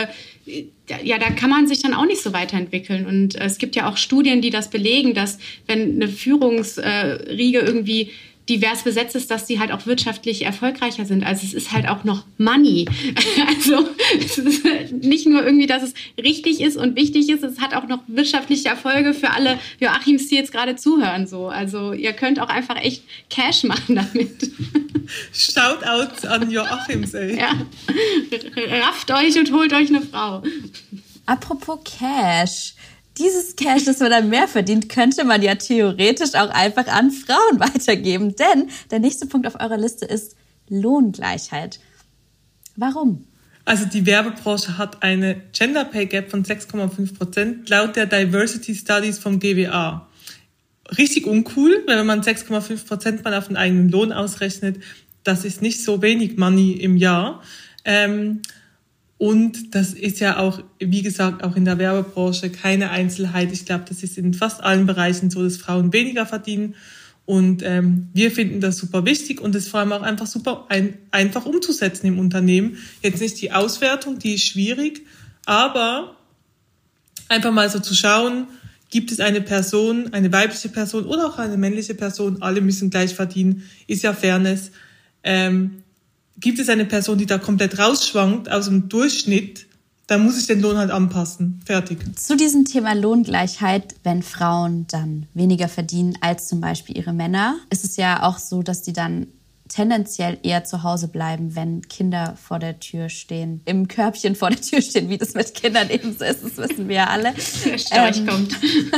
ja, da kann man sich dann auch nicht so weiterentwickeln. Und äh, es gibt ja auch Studien, die das belegen, dass wenn eine Führungsriege äh, irgendwie divers besetzt ist, dass die halt auch wirtschaftlich erfolgreicher sind. Also es ist halt auch noch Money. Also es ist nicht nur irgendwie, dass es richtig ist und wichtig ist, es hat auch noch wirtschaftliche Erfolge für alle Joachims, die jetzt gerade zuhören. So. Also ihr könnt auch einfach echt Cash machen damit. Shoutout an Joachims, ey. Ja. Rafft euch und holt euch eine Frau. Apropos Cash. Dieses Cash, das man dann mehr verdient, könnte man ja theoretisch auch einfach an Frauen weitergeben. Denn der nächste Punkt auf eurer Liste ist Lohngleichheit. Warum? Also die Werbebranche hat eine Gender Pay Gap von sechs Komma fünf Prozent laut der Diversity Studies vom G W A. Richtig uncool, wenn man sechs Komma fünf Prozent mal auf den eigenen Lohn ausrechnet. Das ist nicht so wenig Money im Jahr. Ähm, Und das ist ja auch, wie gesagt, auch in der Werbebranche keine Einzelheit. Ich glaube, das ist in fast allen Bereichen so, dass Frauen weniger verdienen. Und ähm, wir finden das super wichtig und es vor allem auch einfach super ein, einfach umzusetzen im Unternehmen. Jetzt nicht die Auswertung, die ist schwierig, aber einfach mal so zu schauen, gibt es eine Person, eine weibliche Person oder auch eine männliche Person, alle müssen gleich verdienen, ist ja Fairness. Ähm, Gibt es eine Person, die da komplett rausschwankt aus dem Durchschnitt, dann muss ich den Lohn halt anpassen. Fertig. Zu diesem Thema Lohngleichheit, wenn Frauen dann weniger verdienen als zum Beispiel ihre Männer, ist es ja auch so, dass die dann tendenziell eher zu Hause bleiben, wenn Kinder vor der Tür stehen, im Körbchen vor der Tür stehen, wie das mit Kindern eben so ist, das wissen wir ja alle. Der Storch ähm, kommt.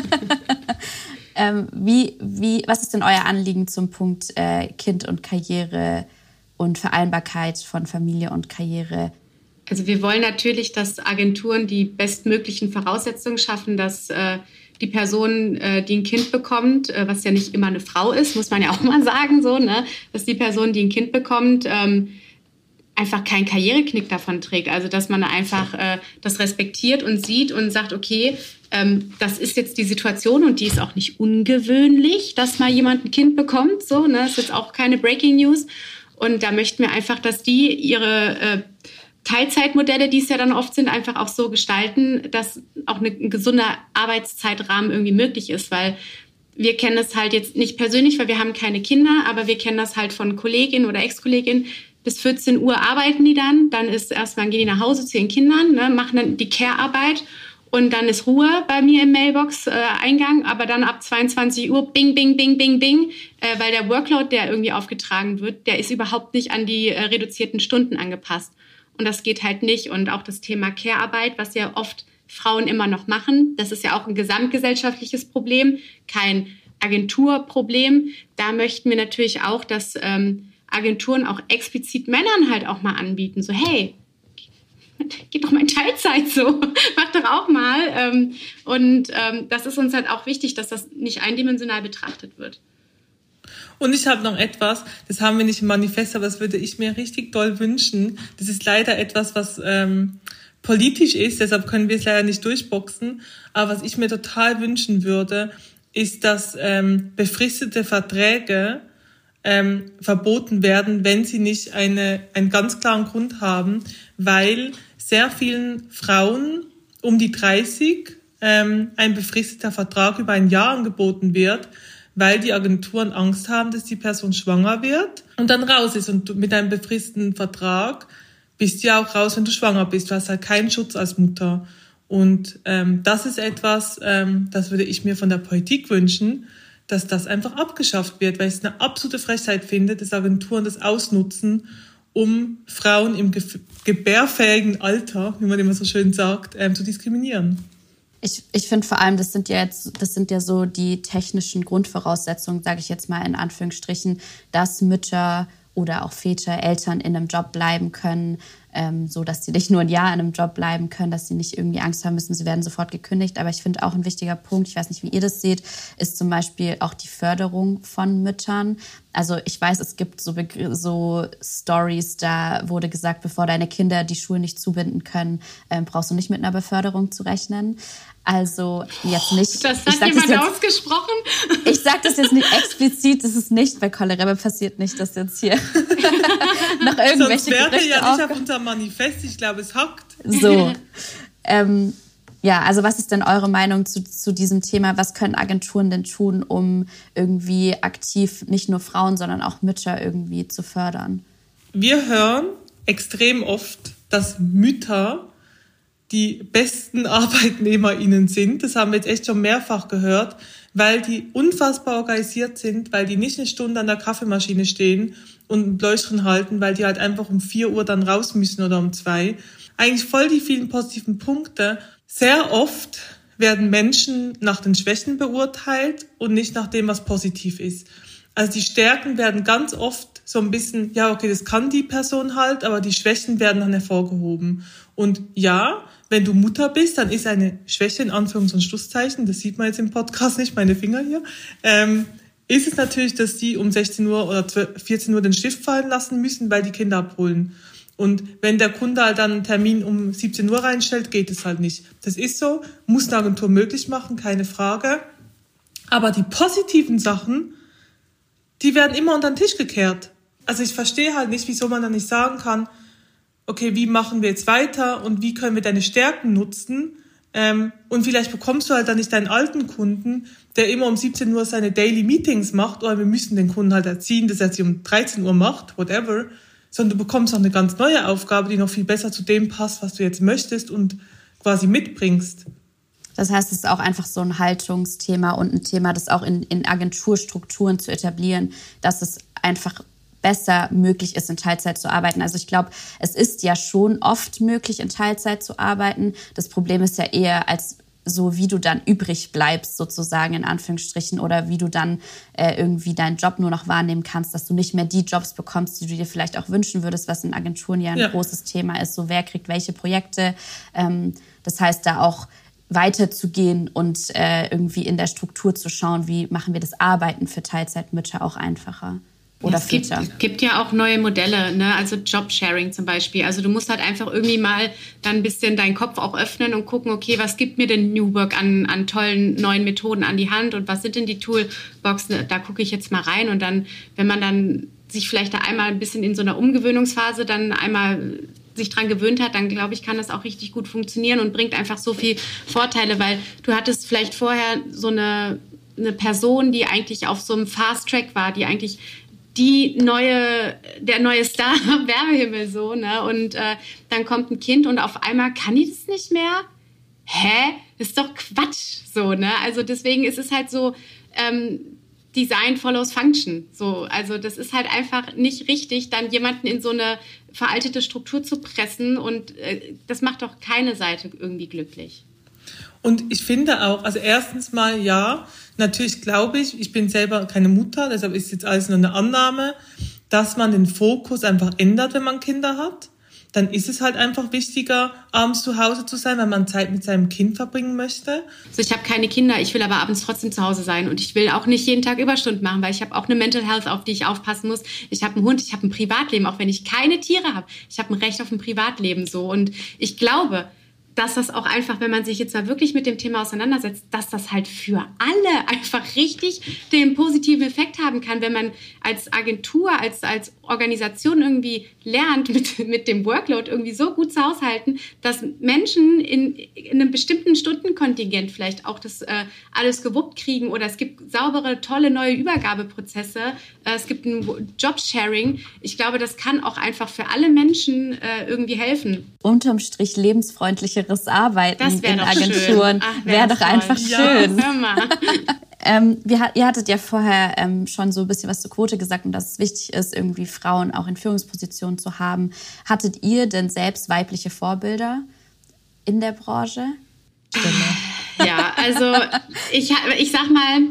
ähm, wie, wie, was ist denn euer Anliegen zum Punkt äh, Kind und Karriere und Vereinbarkeit von Familie und Karriere? Also wir wollen natürlich, dass Agenturen die bestmöglichen Voraussetzungen schaffen, dass äh, die Person, äh, die ein Kind bekommt, äh, was ja nicht immer eine Frau ist, muss man ja auch mal sagen, so, ne, dass die Person, die ein Kind bekommt, ähm, einfach keinen Karriereknick davon trägt. Also dass man einfach äh, das respektiert und sieht und sagt, okay, ähm, das ist jetzt die Situation und die ist auch nicht ungewöhnlich, dass mal jemand ein Kind bekommt. So, ne, ist jetzt auch keine Breaking News. Und da möchten wir einfach, dass die ihre äh, Teilzeitmodelle, die es ja dann oft sind, einfach auch so gestalten, dass auch eine, ein gesunder Arbeitszeitrahmen irgendwie möglich ist. Weil wir kennen das halt jetzt nicht persönlich, weil wir haben keine Kinder, aber wir kennen das halt von Kolleginnen oder Ex-Kolleginnen. Bis vierzehn Uhr arbeiten die dann, dann ist erstmal, gehen die nach Hause zu ihren Kindern, ne, machen dann die Care-Arbeit und dann ist Ruhe bei mir im Mailbox-Eingang, äh, aber dann ab zweiundzwanzig Uhr bing, bing, bing, bing, bing, äh, weil der Workload, der irgendwie aufgetragen wird, der ist überhaupt nicht an die äh, reduzierten Stunden angepasst. Und das geht halt nicht. Und auch das Thema Care-Arbeit, was ja oft Frauen immer noch machen, das ist ja auch ein gesamtgesellschaftliches Problem, kein Agenturproblem. Da möchten wir natürlich auch, dass ähm, Agenturen auch explizit Männern halt auch mal anbieten. So, hey, geht doch mal in Teilzeit so, mach doch auch mal. Und das ist uns halt auch wichtig, dass das nicht eindimensional betrachtet wird. Und ich habe noch etwas, das haben wir nicht im Manifest, aber das würde ich mir richtig doll wünschen. Das ist leider etwas, was ähm, politisch ist, deshalb können wir es leider nicht durchboxen. Aber was ich mir total wünschen würde, ist, dass ähm, befristete Verträge ähm, verboten werden, wenn sie nicht eine, einen ganz klaren Grund haben, weil sehr vielen Frauen um die dreißig ähm, ein befristeter Vertrag über ein Jahr angeboten wird, weil die Agenturen Angst haben, dass die Person schwanger wird und dann raus ist. Und mit einem befristeten Vertrag bist du ja auch raus, wenn du schwanger bist. Du hast halt keinen Schutz als Mutter. Und ähm, das ist etwas, ähm, das würde ich mir von der Politik wünschen, dass das einfach abgeschafft wird, weil ich es eine absolute Frechheit finde, dass Agenturen das ausnutzen, um Frauen im ge- gebärfähigen Alter, wie man immer so schön sagt, ähm, zu diskriminieren. Ich, ich finde vor allem, das sind ja jetzt, das sind ja so die technischen Grundvoraussetzungen, sage ich jetzt mal in Anführungsstrichen, dass Mütter oder auch Väter, Eltern in einem Job bleiben können, ähm, so dass sie nicht nur ein Jahr in einem Job bleiben können, dass sie nicht irgendwie Angst haben müssen, sie werden sofort gekündigt. Aber ich finde auch ein wichtiger Punkt, ich weiß nicht, wie ihr das seht, ist zum Beispiel auch die Förderung von Müttern. Also ich weiß, es gibt so, Begr- so Stories, da wurde gesagt, bevor deine Kinder die Schuhe nicht zubinden können, ähm, brauchst du nicht mit einer Beförderung zu rechnen. Also jetzt nicht... Das hat jemand jetzt, ausgesprochen? Ich sage das jetzt nicht explizit, das ist nicht bei Kollerebbe passiert nicht, dass jetzt hier noch irgendwelche Sonst wäre Gerüchte ja nicht auf... auf unserem Manifest, ich glaube, es hackt. So, Ähm, ja, also was ist denn eure Meinung zu, zu diesem Thema? Was können Agenturen denn tun, um irgendwie aktiv nicht nur Frauen, sondern auch Mütter irgendwie zu fördern? Wir hören extrem oft, dass Mütter die besten ArbeitnehmerInnen sind. Das haben wir jetzt echt schon mehrfach gehört, weil die unfassbar organisiert sind, weil die nicht eine Stunde an der Kaffeemaschine stehen und ein Bläuschen halten, weil die halt einfach um vier Uhr dann raus müssen oder um zwei. Eigentlich voll die vielen positiven Punkte. Sehr oft werden Menschen nach den Schwächen beurteilt und nicht nach dem, was positiv ist. Also die Stärken werden ganz oft so ein bisschen, ja, okay, das kann die Person halt, aber die Schwächen werden dann hervorgehoben. Und ja, wenn du Mutter bist, dann ist eine Schwäche, in Anführungs- und Schlusszeichen, das sieht man jetzt im Podcast nicht, meine Finger hier, ähm, ist es natürlich, dass die um sechzehn Uhr oder vierzehn Uhr den Stift fallen lassen müssen, weil die Kinder abholen. Und wenn der Kunde halt dann einen Termin um siebzehn Uhr reinstellt, geht es halt nicht. Das ist so, muss eine Agentur möglich machen, keine Frage. Aber die positiven Sachen, die werden immer unter den Tisch gekehrt. Also ich verstehe halt nicht, wieso man dann nicht sagen kann, okay, wie machen wir jetzt weiter und wie können wir deine Stärken nutzen? Ähm, und vielleicht bekommst du halt dann nicht deinen alten Kunden, der immer um siebzehn Uhr seine Daily Meetings macht, oder wir müssen den Kunden halt erziehen, dass er sie um dreizehn Uhr macht, whatever, sondern du bekommst auch eine ganz neue Aufgabe, die noch viel besser zu dem passt, was du jetzt möchtest und quasi mitbringst. Das heißt, es ist auch einfach so ein Haltungsthema und ein Thema, das auch in, in Agenturstrukturen zu etablieren, dass es einfach besser möglich ist, in Teilzeit zu arbeiten. Also ich glaube, es ist ja schon oft möglich, in Teilzeit zu arbeiten. Das Problem ist ja eher, als so wie du dann übrig bleibst, sozusagen in Anführungsstrichen, oder wie du dann äh, irgendwie deinen Job nur noch wahrnehmen kannst, dass du nicht mehr die Jobs bekommst, die du dir vielleicht auch wünschen würdest, was in Agenturen ja ein ja. großes Thema ist. So, wer kriegt welche Projekte? Ähm, das heißt, da auch weiterzugehen und äh, irgendwie in der Struktur zu schauen, wie machen wir das Arbeiten für Teilzeitmütter auch einfacher. Oder es gibt, es gibt ja auch neue Modelle, ne? Also Jobsharing zum Beispiel. Also du musst halt einfach irgendwie mal dann ein bisschen deinen Kopf auch öffnen und gucken, okay, was gibt mir denn New Work an, an tollen neuen Methoden an die Hand und was sind denn die Toolboxen? Da gucke ich jetzt mal rein und dann, wenn man dann sich vielleicht da einmal ein bisschen in so einer Umgewöhnungsphase dann einmal sich dran gewöhnt hat, dann glaube ich, kann das auch richtig gut funktionieren und bringt einfach so viel Vorteile, weil du hattest vielleicht vorher so eine, eine Person, die eigentlich auf so einem Fast Track war, die eigentlich die neue, der neue Star am Werbehimmel so, ne? Und äh, dann kommt ein Kind und auf einmal kann die das nicht mehr? Hä? Das ist doch Quatsch, so, ne? Also deswegen ist es halt so, ähm, Design follows Function, so. Also das ist halt einfach nicht richtig, dann jemanden in so eine veraltete Struktur zu pressen und äh, das macht doch keine Seite irgendwie glücklich. Und ich finde auch, also erstens mal ja, natürlich glaube ich, ich bin selber keine Mutter, deshalb ist jetzt alles nur eine Annahme, dass man den Fokus einfach ändert, wenn man Kinder hat. Dann ist es halt einfach wichtiger, abends zu Hause zu sein, weil man Zeit mit seinem Kind verbringen möchte. Also ich habe keine Kinder, ich will aber abends trotzdem zu Hause sein und ich will auch nicht jeden Tag Überstunden machen, weil ich habe auch eine Mental Health, auf die ich aufpassen muss. Ich habe einen Hund, ich habe ein Privatleben, auch wenn ich keine Tiere habe. Ich habe ein Recht auf ein Privatleben so und ich glaube, dass das auch einfach, wenn man sich jetzt mal wirklich mit dem Thema auseinandersetzt, dass das halt für alle einfach richtig den positiven Effekt haben kann, wenn man als Agentur, als, als Organisation irgendwie lernt, mit, mit dem Workload irgendwie so gut zu haushalten, dass Menschen in, in einem bestimmten Stundenkontingent vielleicht auch das äh, alles gewuppt kriegen oder es gibt saubere, tolle neue Übergabeprozesse, äh, es gibt ein Jobsharing. Ich glaube, das kann auch einfach für alle Menschen äh, irgendwie helfen. Unterm Strich lebensfreundliche Arbeiten in Agenturen. Ach, wäre doch einfach ja, schön. Hör mal. ähm, wir, ihr hattet ja vorher ähm, schon so ein bisschen was zur Quote gesagt und dass es wichtig ist, irgendwie Frauen auch in Führungspositionen zu haben. Hattet ihr denn selbst weibliche Vorbilder in der Branche? Stimme. Ja, also ich, ich sag mal,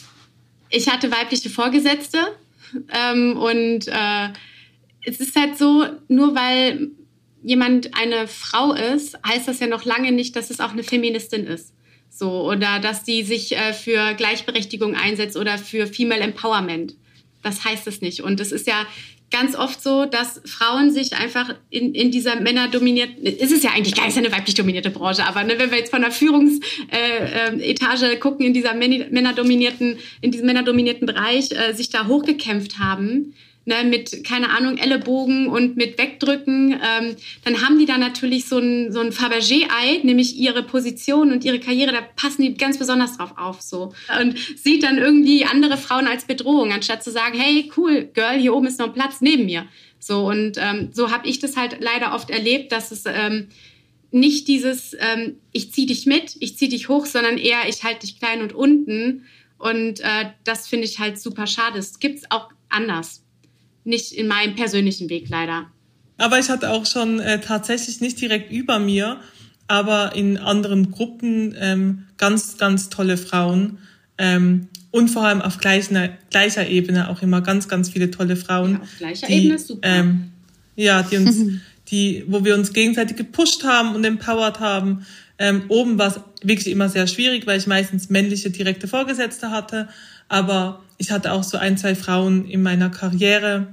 ich hatte weibliche Vorgesetzte ähm, und äh, es ist halt so, nur weil jemand eine Frau ist, heißt das ja noch lange nicht, dass es auch eine Feministin ist. So, oder dass die sich äh, für Gleichberechtigung einsetzt oder für Female Empowerment. Das heißt es nicht. Und es ist ja ganz oft so, dass Frauen sich einfach in, in dieser männerdominierten, es ist ja eigentlich gar nicht eine weiblich dominierte Branche, aber ne, wenn wir jetzt von der Führungsetage äh, äh, gucken, in dieser männerdominierten, in diesem männerdominierten Bereich, äh, sich da hochgekämpft haben, ne, mit, keine Ahnung, Ellenbogen und mit Wegdrücken, ähm, dann haben die da natürlich so ein, so ein Fabergé-Ei, nämlich ihre Position und ihre Karriere, da passen die ganz besonders drauf auf, so. Und sieht dann irgendwie andere Frauen als Bedrohung, anstatt zu sagen, hey, cool, Girl, hier oben ist noch ein Platz neben mir. So, und ähm, so habe ich das halt leider oft erlebt, dass es ähm, nicht dieses, ähm, ich zieh dich mit, ich zieh dich hoch, sondern eher, ich halte dich klein und unten. Und äh, das finde ich halt super schade. Es gibt's auch anders. Nicht in meinem persönlichen Weg, leider. Aber ich hatte auch schon äh, tatsächlich nicht direkt über mir, aber in anderen Gruppen ähm, ganz, ganz tolle Frauen. Ähm, und vor allem auf gleicher, gleicher Ebene auch immer ganz, ganz viele tolle Frauen. Ja, auf gleicher die, Ebene ist super. Ähm, ja, die uns, die, wo wir uns gegenseitig gepusht haben und empowered haben. Ähm, oben war es wirklich immer sehr schwierig, weil ich meistens männliche direkte Vorgesetzte hatte. Aber ich hatte auch so ein, zwei Frauen in meiner Karriere,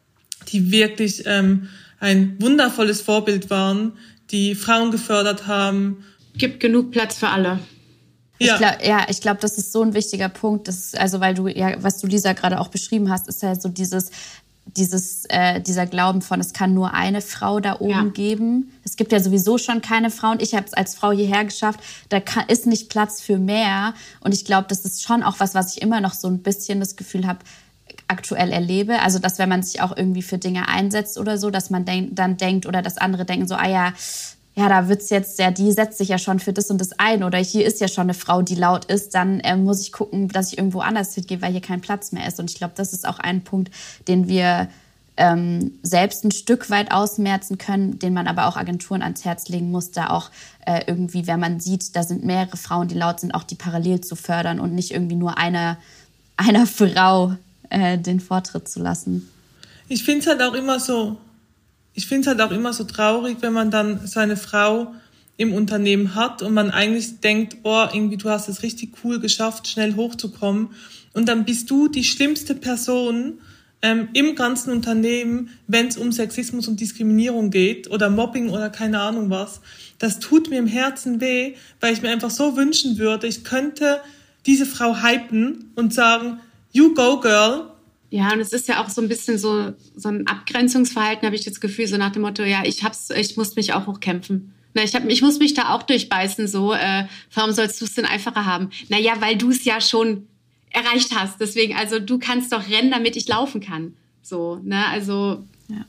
die wirklich ähm, ein wundervolles Vorbild waren, die Frauen gefördert haben. Gibt genug Platz für alle. Ja. Ich glaub, ja, ich glaube, das ist so ein wichtiger Punkt. Das, also weil du, ja, was du Lisa gerade auch beschrieben hast, ist ja so dieses, dieses, äh, dieser Glauben von, es kann nur eine Frau da oben ja. geben. Es gibt ja sowieso schon keine Frauen. Ich habe es als Frau hierher geschafft. Da kann, ist nicht Platz für mehr. Und ich glaube, das ist schon auch was, was ich immer noch so ein bisschen das Gefühl habe, aktuell erlebe. Also, dass wenn man sich auch irgendwie für Dinge einsetzt oder so, dass man denk, dann denkt oder dass andere denken so, ah ja, ja, da wird's jetzt, ja, die setzt sich ja schon für das und das ein oder hier ist ja schon eine Frau, die laut ist, dann äh, muss ich gucken, dass ich irgendwo anders hingehe, weil hier kein Platz mehr ist. Und ich glaube, das ist auch ein Punkt, den wir ähm, selbst ein Stück weit ausmerzen können, den man aber auch Agenturen ans Herz legen muss, da auch äh, irgendwie, wenn man sieht, da sind mehrere Frauen, die laut sind, auch die parallel zu fördern und nicht irgendwie nur einer, einer Frau äh, den Vortritt zu lassen. Ich finde es halt auch immer so, Ich finde es halt auch immer so traurig, wenn man dann so eine Frau im Unternehmen hat und man eigentlich denkt, oh, irgendwie du hast es richtig cool geschafft, schnell hochzukommen. Und dann bist du die schlimmste Person ähm, im ganzen Unternehmen, wenn es um Sexismus und Diskriminierung geht oder Mobbing oder keine Ahnung was. Das tut mir im Herzen weh, weil ich mir einfach so wünschen würde, ich könnte diese Frau hypen und sagen, you go girl. Ja, und es ist ja auch so ein bisschen so, so ein Abgrenzungsverhalten, habe ich das Gefühl, so nach dem Motto, ja, ich hab's, ich muss mich auch hochkämpfen. Na, ich, hab, ich muss mich da auch durchbeißen, so, äh, warum sollst du es denn einfacher haben? Naja, weil du es ja schon erreicht hast, deswegen, also du kannst doch rennen, damit ich laufen kann. So, ne, also... Ja.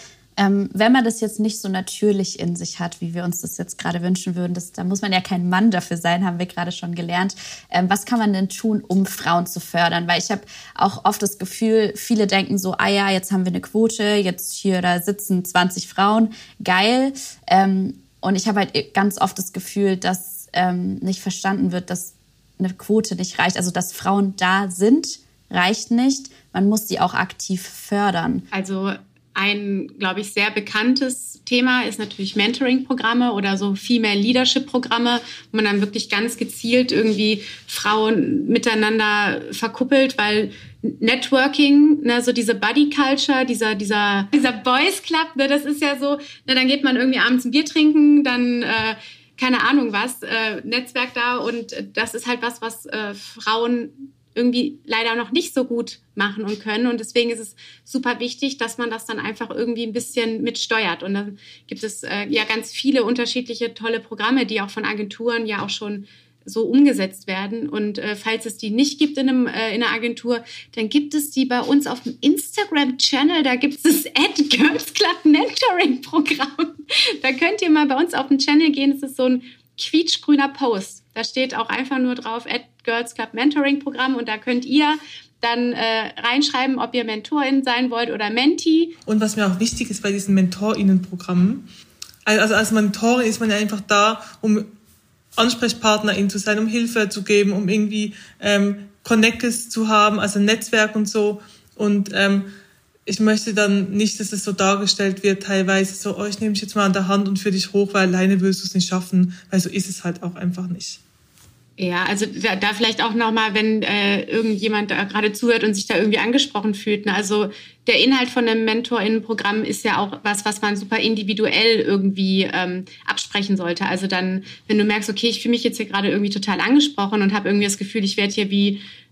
Ähm, wenn man das jetzt nicht so natürlich in sich hat, wie wir uns das jetzt gerade wünschen würden, das, da muss man ja kein Mann dafür sein, haben wir gerade schon gelernt. Ähm, was kann man denn tun, um Frauen zu fördern? Weil ich habe auch oft das Gefühl, viele denken so, ah ja, jetzt haben wir eine Quote, jetzt hier, da sitzen zwanzig Frauen, geil. Ähm, und ich habe halt ganz oft das Gefühl, dass ähm, nicht verstanden wird, dass eine Quote nicht reicht. Also, dass Frauen da sind, reicht nicht. Man muss sie auch aktiv fördern. Also ein, glaube ich, sehr bekanntes Thema ist natürlich Mentoring-Programme oder so Female Leadership-Programme, wo man dann wirklich ganz gezielt irgendwie Frauen miteinander verkuppelt, weil Networking, ne, so diese Buddy-Culture, dieser, dieser, dieser Boys-Club, ne, das ist ja so, ne, dann geht man irgendwie abends ein Bier trinken, dann, äh, keine Ahnung was, äh, Netzwerk da und das ist halt was, was äh, Frauen irgendwie leider noch nicht so gut machen und können. Und deswegen ist es super wichtig, dass man das dann einfach irgendwie ein bisschen mitsteuert. Und dann gibt es äh, ja ganz viele unterschiedliche tolle Programme, die auch von Agenturen ja auch schon so umgesetzt werden. Und äh, falls es die nicht gibt in, einem, äh, in einer Agentur, dann gibt es die bei uns auf dem Instagram-Channel. Da gibt es das at Girls Club Mentoring-Programm. Da könnt ihr mal bei uns auf den Channel gehen. Es ist so ein quietschgrüner Post. Da steht auch einfach nur drauf at Girls Club Mentoring Programm und da könnt ihr dann äh, reinschreiben, ob ihr Mentorin sein wollt oder Mentee. Und was mir auch wichtig ist bei diesen MentorInnen-Programmen, also als Mentorin ist man ja einfach da, um Ansprechpartnerin zu sein, um Hilfe zu geben, um irgendwie ähm, Connects zu haben, also ein Netzwerk und so. Und ähm, ich möchte dann nicht, dass es so dargestellt wird, teilweise so, oh, ich nehme dich jetzt mal an der Hand und führe dich hoch, weil alleine willst du es nicht schaffen, weil so ist es halt auch einfach nicht. Ja, also da, da vielleicht auch nochmal, wenn äh, irgendjemand da gerade zuhört und sich da irgendwie angesprochen fühlt. Ne? Also der Inhalt von einem MentorInnen-Programm ist ja auch was, was man super individuell irgendwie ähm, absprechen sollte. Also dann, wenn du merkst, okay, ich fühle mich jetzt hier gerade irgendwie total angesprochen und habe irgendwie das Gefühl, ich werde hier wie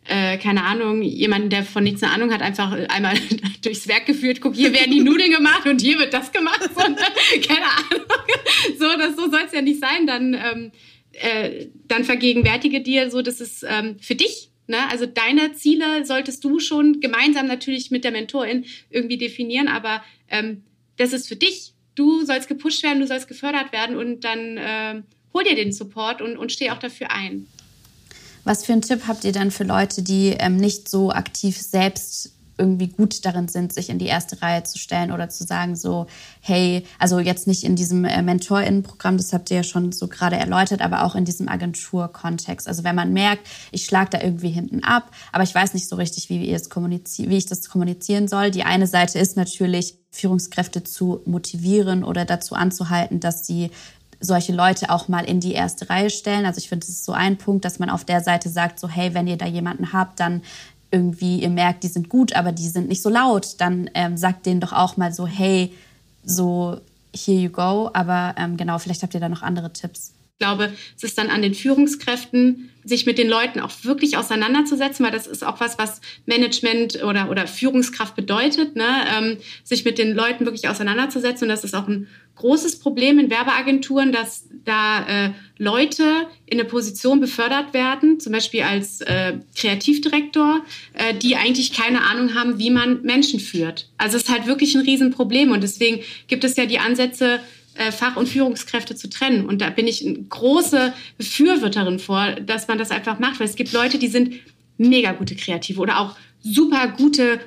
äh, keine Ahnung, jemanden, der von nichts eine Ahnung hat, einfach einmal durchs Werk geführt, guck, hier werden die Nudeln gemacht und hier wird das gemacht. So, keine Ahnung. So, das, so soll es ja nicht sein. Dann, ähm, äh, dann vergegenwärtige dir so, dass es ähm, für dich, ne, also deine Ziele solltest du schon gemeinsam natürlich mit der Mentorin irgendwie definieren, aber ähm, das ist für dich. Du sollst gepusht werden, du sollst gefördert werden und dann äh, hol dir den Support und, und steh auch dafür ein. Was für einen Tipp habt ihr denn für Leute, die ähm, nicht so aktiv selbst irgendwie gut darin sind, sich in die erste Reihe zu stellen oder zu sagen so, hey, also jetzt nicht in diesem äh, MentorInnen-Programm, das habt ihr ja schon so gerade erläutert, aber auch in diesem Agentur-Kontext. Also wenn man merkt, ich schlage da irgendwie hinten ab, aber ich weiß nicht so richtig, wie, ihr es kommuniziert, wie ich das kommunizieren soll. Die eine Seite ist natürlich, Führungskräfte zu motivieren oder dazu anzuhalten, dass sie solche Leute auch mal in die erste Reihe stellen. Also ich finde, das ist so ein Punkt, dass man auf der Seite sagt, so hey, wenn ihr da jemanden habt, dann irgendwie, ihr merkt, die sind gut, aber die sind nicht so laut, dann ähm, sagt denen doch auch mal so, hey, so here you go. Aber ähm, genau, vielleicht habt ihr da noch andere Tipps. Ich glaube, es ist dann an den Führungskräften, sich mit den Leuten auch wirklich auseinanderzusetzen, weil das ist auch was, was Management oder, oder Führungskraft bedeutet, ne? ähm, sich mit den Leuten wirklich auseinanderzusetzen. Und das ist auch ein großes Problem in Werbeagenturen, dass da äh, Leute in eine Position befördert werden, zum Beispiel als äh, Kreativdirektor, äh, die eigentlich keine Ahnung haben, wie man Menschen führt. Also es ist halt wirklich ein Riesenproblem. Und deswegen gibt es ja die Ansätze, Fach- und Führungskräfte zu trennen. Und da bin ich eine große Befürworterin vor, dass man das einfach macht. Weil es gibt Leute, die sind mega gute Kreative oder auch super gute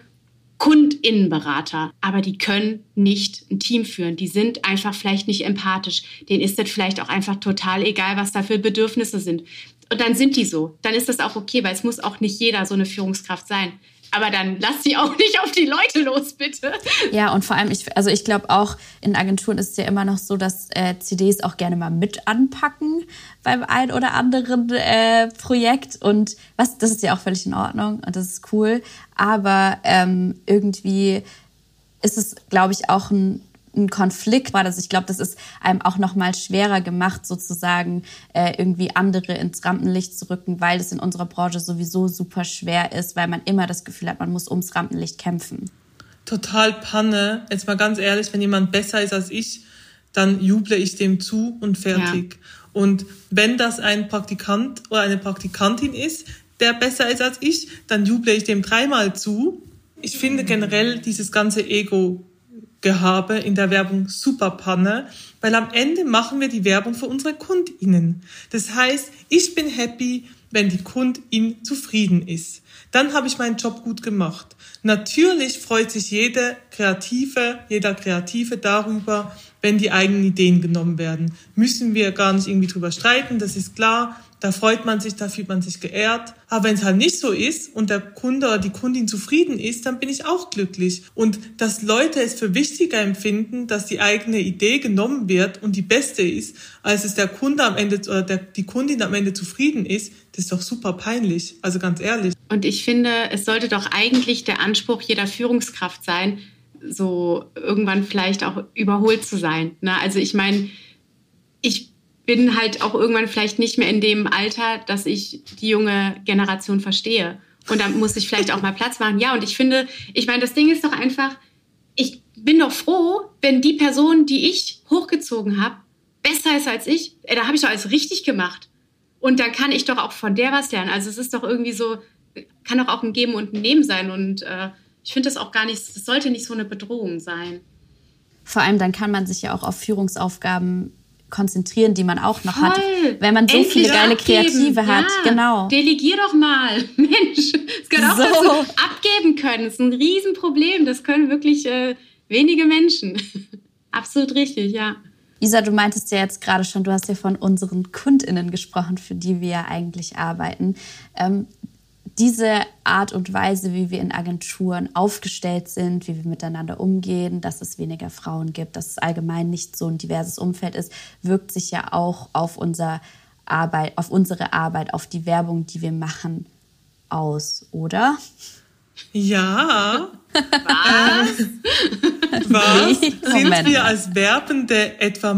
KundInnenberater. Aber die können nicht ein Team führen. Die sind einfach vielleicht nicht empathisch. Denen ist das vielleicht auch einfach total egal, was da für Bedürfnisse sind. Und dann sind die so. Dann ist das auch okay, weil es muss auch nicht jeder so eine Führungskraft sein. Aber dann lass sie auch nicht auf die Leute los, bitte. Ja, und vor allem, ich, also ich glaube auch, in Agenturen ist es ja immer noch so, dass äh, C Ds auch gerne mal mit anpacken beim ein oder anderen äh, Projekt. Und was, das ist ja auch völlig in Ordnung und das ist cool. Aber ähm, irgendwie ist es, glaube ich, auch ein ein Konflikt war, dass ich glaube, das ist einem auch noch mal schwerer gemacht, sozusagen äh, irgendwie andere ins Rampenlicht zu rücken, weil es in unserer Branche sowieso super schwer ist, weil man immer das Gefühl hat, man muss ums Rampenlicht kämpfen. Total Panne. Jetzt mal ganz ehrlich, wenn jemand besser ist als ich, dann juble ich dem zu und fertig. Ja. Und wenn das ein Praktikant oder eine Praktikantin ist, der besser ist als ich, dann juble ich dem dreimal zu. Ich finde generell dieses ganze Ego Gehabe in der Werbung super Panne, weil am Ende machen wir die Werbung für unsere KundInnen. Das heißt, ich bin happy, wenn die Kundin zufrieden ist. Dann habe ich meinen Job gut gemacht. Natürlich freut sich jede Kreative, jeder Kreative darüber, wenn die eigenen Ideen genommen werden. Müssen wir gar nicht irgendwie drüber streiten, das ist klar. Da freut man sich, da fühlt man sich geehrt. Aber wenn es halt nicht so ist und der Kunde oder die Kundin zufrieden ist, dann bin ich auch glücklich. Und dass Leute es für wichtiger empfinden, dass die eigene Idee genommen wird und die beste ist, als es der Kunde am Ende oder der, die Kundin am Ende zufrieden ist, das ist doch super peinlich. Also ganz ehrlich. Und ich finde, es sollte doch eigentlich der Anspruch jeder Führungskraft sein, so irgendwann vielleicht auch überholt zu sein. Ne? Also ich meine, ich bin halt auch irgendwann vielleicht nicht mehr in dem Alter, dass ich die junge Generation verstehe. Und da muss ich vielleicht auch mal Platz machen. Ja, und ich finde, ich meine, das Ding ist doch einfach, ich bin doch froh, wenn die Person, die ich hochgezogen habe, besser ist als ich. Äh, da habe ich doch alles richtig gemacht. Und dann kann ich doch auch von der was lernen. Also es ist doch irgendwie so, kann doch auch ein Geben und ein Nehmen sein. Und äh, ich finde das auch gar nicht, das sollte nicht so eine Bedrohung sein. Vor allem dann kann man sich ja auch auf Führungsaufgaben konzentrieren, die man auch noch Voll. hat. Wenn man so Endlich viele geile abgeben. Kreative hat. Ja. Genau. Delegier doch mal. Mensch, es gehört auch so. dazu. Abgeben können. Das ist ein Riesenproblem. Das können wirklich äh, wenige Menschen. Absolut richtig, ja. Isa, du meintest ja jetzt gerade schon, du hast ja von unseren KundInnen gesprochen, für die wir ja eigentlich arbeiten. Ähm, diese Art und Weise, wie wir in Agenturen aufgestellt sind, wie wir miteinander umgehen, dass es weniger Frauen gibt, dass es allgemein nicht so ein diverses Umfeld ist, wirkt sich ja auch auf unsere Arbeit, auf unsere Arbeit, auf die Werbung, die wir machen, aus, oder? Ja. Was? Äh, was? Nee, sind wir als Werbende etwa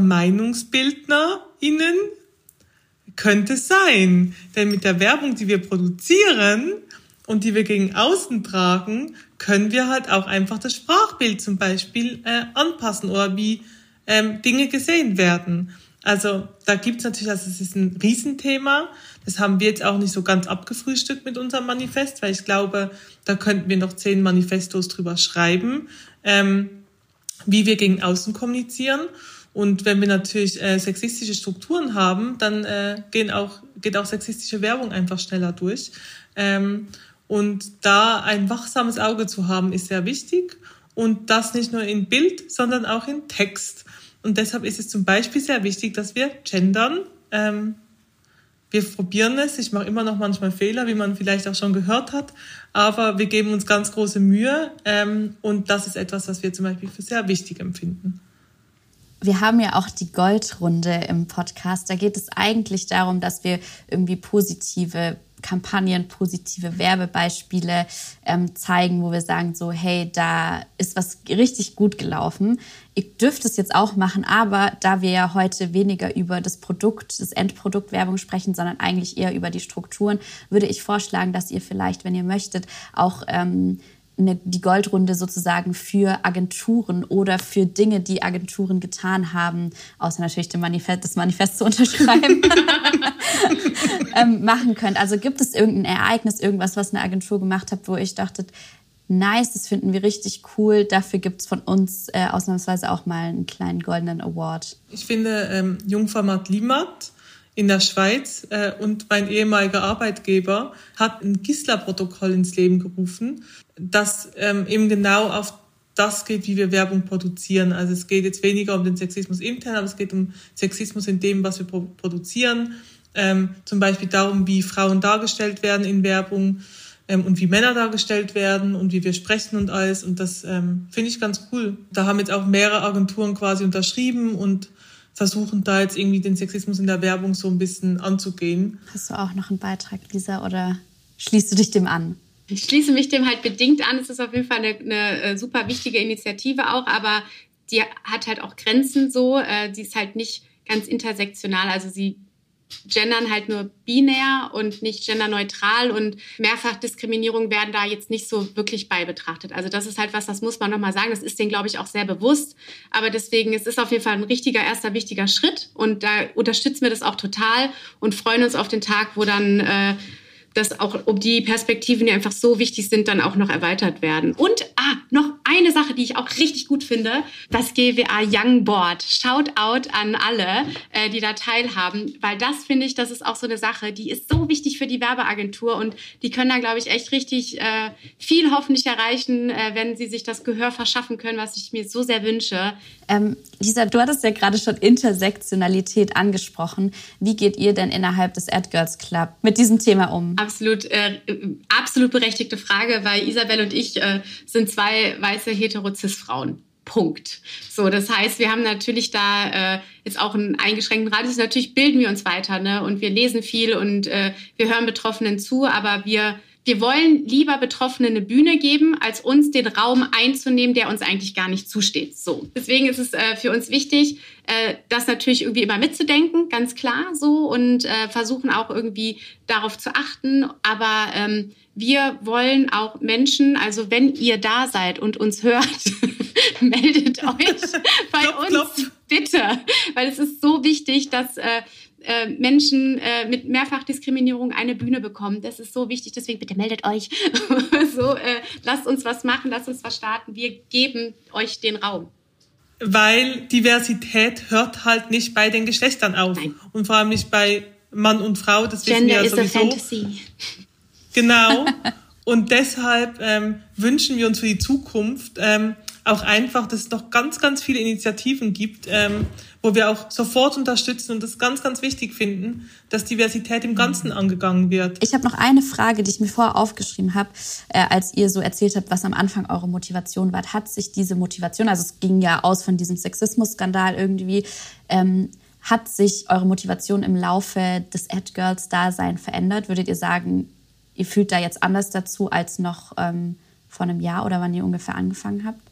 MeinungsbildnerInnen? Könnte sein, denn mit der Werbung, die wir produzieren, und die wir gegen außen tragen, können wir halt auch einfach das Sprachbild zum Beispiel äh, anpassen oder wie ähm, Dinge gesehen werden. Also da gibt's natürlich, also es ist ein Riesenthema. Das haben wir jetzt auch nicht so ganz abgefrühstückt mit unserem Manifest, weil ich glaube, da könnten wir noch zehn Manifestos drüber schreiben, ähm, wie wir gegen außen kommunizieren. Und wenn wir natürlich äh, sexistische Strukturen haben, dann äh, gehen auch, geht auch sexistische Werbung einfach schneller durch. Ähm, und da ein wachsames Auge zu haben, ist sehr wichtig. Und das nicht nur in Bild, sondern auch in Text. Und deshalb ist es zum Beispiel sehr wichtig, dass wir gendern. Ähm, wir probieren es. Ich mache immer noch manchmal Fehler, wie man vielleicht auch schon gehört hat. Aber wir geben uns ganz große Mühe. Ähm, und das ist etwas, was wir zum Beispiel für sehr wichtig empfinden. Wir haben ja auch die Goldrunde im Podcast. Da geht es eigentlich darum, dass wir irgendwie positive Kampagnen, positive Werbebeispiele ähm, zeigen, wo wir sagen so, hey, da ist was richtig gut gelaufen. Ihr dürft es jetzt auch machen, aber da wir ja heute weniger über das Produkt, das Endprodukt Werbung sprechen, sondern eigentlich eher über die Strukturen, würde ich vorschlagen, dass ihr vielleicht, wenn ihr möchtet, auch ähm, eine, die Goldrunde sozusagen für Agenturen oder für Dinge, die Agenturen getan haben, außer natürlich dem Manifest, das Manifest zu unterschreiben, ähm, machen könnt. Also gibt es irgendein Ereignis, irgendwas, was eine Agentur gemacht hat, wo ich dachte, nice, das finden wir richtig cool, dafür gibt es von uns äh, ausnahmsweise auch mal einen kleinen goldenen Award. Ich finde ähm, Jungformat Limat in der Schweiz äh, und mein ehemaliger Arbeitgeber hat ein Gisela-Protokoll ins Leben gerufen, das ähm, eben genau auf das geht, wie wir Werbung produzieren. Also es geht jetzt weniger um den Sexismus intern, aber es geht um Sexismus in dem, was wir pro- produzieren. Ähm, zum Beispiel darum, wie Frauen dargestellt werden in Werbung ähm, und wie Männer dargestellt werden und wie wir sprechen und alles. Und das ähm, finde ich ganz cool. Da haben jetzt auch mehrere Agenturen quasi unterschrieben und versuchen da jetzt irgendwie den Sexismus in der Werbung so ein bisschen anzugehen. Hast du auch noch einen Beitrag, Lisa, oder schließt du dich dem an? Ich schließe mich dem halt bedingt an. Es ist auf jeden Fall eine, eine super wichtige Initiative auch, aber die hat halt auch Grenzen so. Äh, die ist halt nicht ganz intersektional. Also sie gendern halt nur binär und nicht genderneutral und Mehrfachdiskriminierung werden da jetzt nicht so wirklich bei betrachtet. Also das ist halt was, das muss man nochmal sagen. Das ist denen, glaube ich, auch sehr bewusst. Aber deswegen, es ist auf jeden Fall ein richtiger, erster, wichtiger Schritt und da unterstützen wir das auch total und freuen uns auf den Tag, wo dann äh, dass auch um die Perspektiven, die einfach so wichtig sind, dann auch noch erweitert werden. Und ah, noch eine Sache, die ich auch richtig gut finde, das G W A Young Board. Shout out an alle, äh, die da teilhaben, weil das finde ich, das ist auch so eine Sache, die ist so wichtig für die Werbeagentur und die können da, glaube ich, echt richtig äh, viel hoffentlich erreichen, äh, wenn sie sich das Gehör verschaffen können, was ich mir so sehr wünsche. Ähm, Lisa, du hattest ja gerade schon Intersektionalität angesprochen. Wie geht ihr denn innerhalb des AdGirls Club mit diesem Thema um? Absolut, äh, absolut berechtigte Frage, weil Isabel und ich äh, sind zwei weiße hetero-cis-Frauen. Punkt. So, das heißt, wir haben natürlich da äh, jetzt auch einen eingeschränkten Radius. Natürlich bilden wir uns weiter, ne? Und wir lesen viel und äh, wir hören Betroffenen zu, aber wir Wir wollen lieber Betroffenen eine Bühne geben, als uns den Raum einzunehmen, der uns eigentlich gar nicht zusteht. So. Deswegen ist es äh, für uns wichtig, äh, das natürlich irgendwie immer mitzudenken, ganz klar so, und äh, versuchen auch irgendwie darauf zu achten. Aber ähm, wir wollen auch Menschen, also wenn ihr da seid und uns hört, meldet euch bei klopf, uns, klopf. bitte. Weil es ist so wichtig, dass äh, äh, Menschen äh, mit Mehrfachdiskriminierung eine Bühne bekommen. Das ist so wichtig, deswegen bitte meldet euch. so, äh, lasst uns was machen, lasst uns was starten. Wir geben euch den Raum. Weil Diversität hört halt nicht bei den Geschlechtern auf. Nein. Und vor allem nicht bei Mann und Frau, das wissen Gender wir ja is sowieso. a fantasy. Genau. Und deshalb ähm, wünschen wir uns für die Zukunft ähm, auch einfach, dass es noch ganz, ganz viele Initiativen gibt, ähm, wo wir auch sofort unterstützen und das ganz, ganz wichtig finden, dass Diversität im Ganzen angegangen wird. Ich habe noch eine Frage, die ich mir vorher aufgeschrieben habe, äh, als ihr so erzählt habt, was am Anfang eure Motivation war. Hat sich diese Motivation, also es ging ja aus von diesem Sexismus-Skandal irgendwie, ähm, hat sich eure Motivation im Laufe des AdGirls-Dasein verändert? Würdet ihr sagen, ihr fühlt da jetzt anders dazu als noch ähm, vor einem Jahr oder wann ihr ungefähr angefangen habt?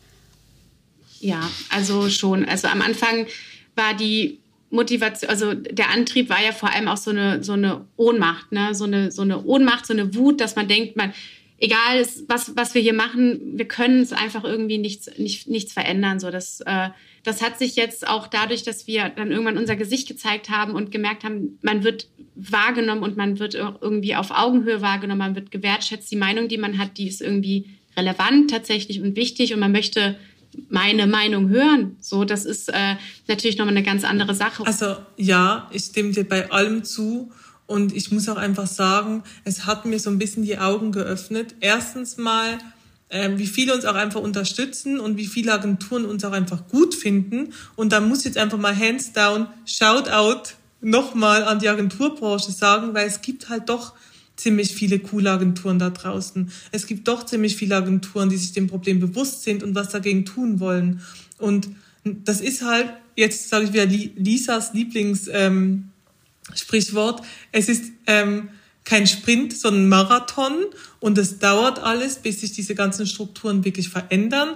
Ja, also schon. Also am Anfang war die Motivation, also der Antrieb war ja vor allem auch so eine, so eine Ohnmacht, ne? so, eine, so eine Ohnmacht, so eine Wut, dass man denkt, man, egal was, was wir hier machen, wir können es einfach irgendwie nichts, nicht, nichts verändern. So, das, äh, das hat sich jetzt auch dadurch, dass wir dann irgendwann unser Gesicht gezeigt haben und gemerkt haben, man wird wahrgenommen und man wird auch irgendwie auf Augenhöhe wahrgenommen, man wird gewertschätzt. Die Meinung, die man hat, die ist irgendwie relevant tatsächlich und wichtig und man möchte meine Meinung hören. So, das ist äh, natürlich nochmal eine ganz andere Sache. Also ja, ich stimme dir bei allem zu. Und ich muss auch einfach sagen, es hat mir so ein bisschen die Augen geöffnet. Erstens mal, äh, wie viele uns auch einfach unterstützen und wie viele Agenturen uns auch einfach gut finden. Und da muss ich jetzt einfach mal hands down, shout out nochmal an die Agenturbranche sagen, weil es gibt halt doch ziemlich viele coole Agenturen da draußen. Es gibt doch ziemlich viele Agenturen, die sich dem Problem bewusst sind und was dagegen tun wollen. Und das ist halt, jetzt sage ich wieder Lisas Lieblings... Ähm, Sprichwort, es ist ähm, kein Sprint, sondern Marathon und es dauert alles, bis sich diese ganzen Strukturen wirklich verändern.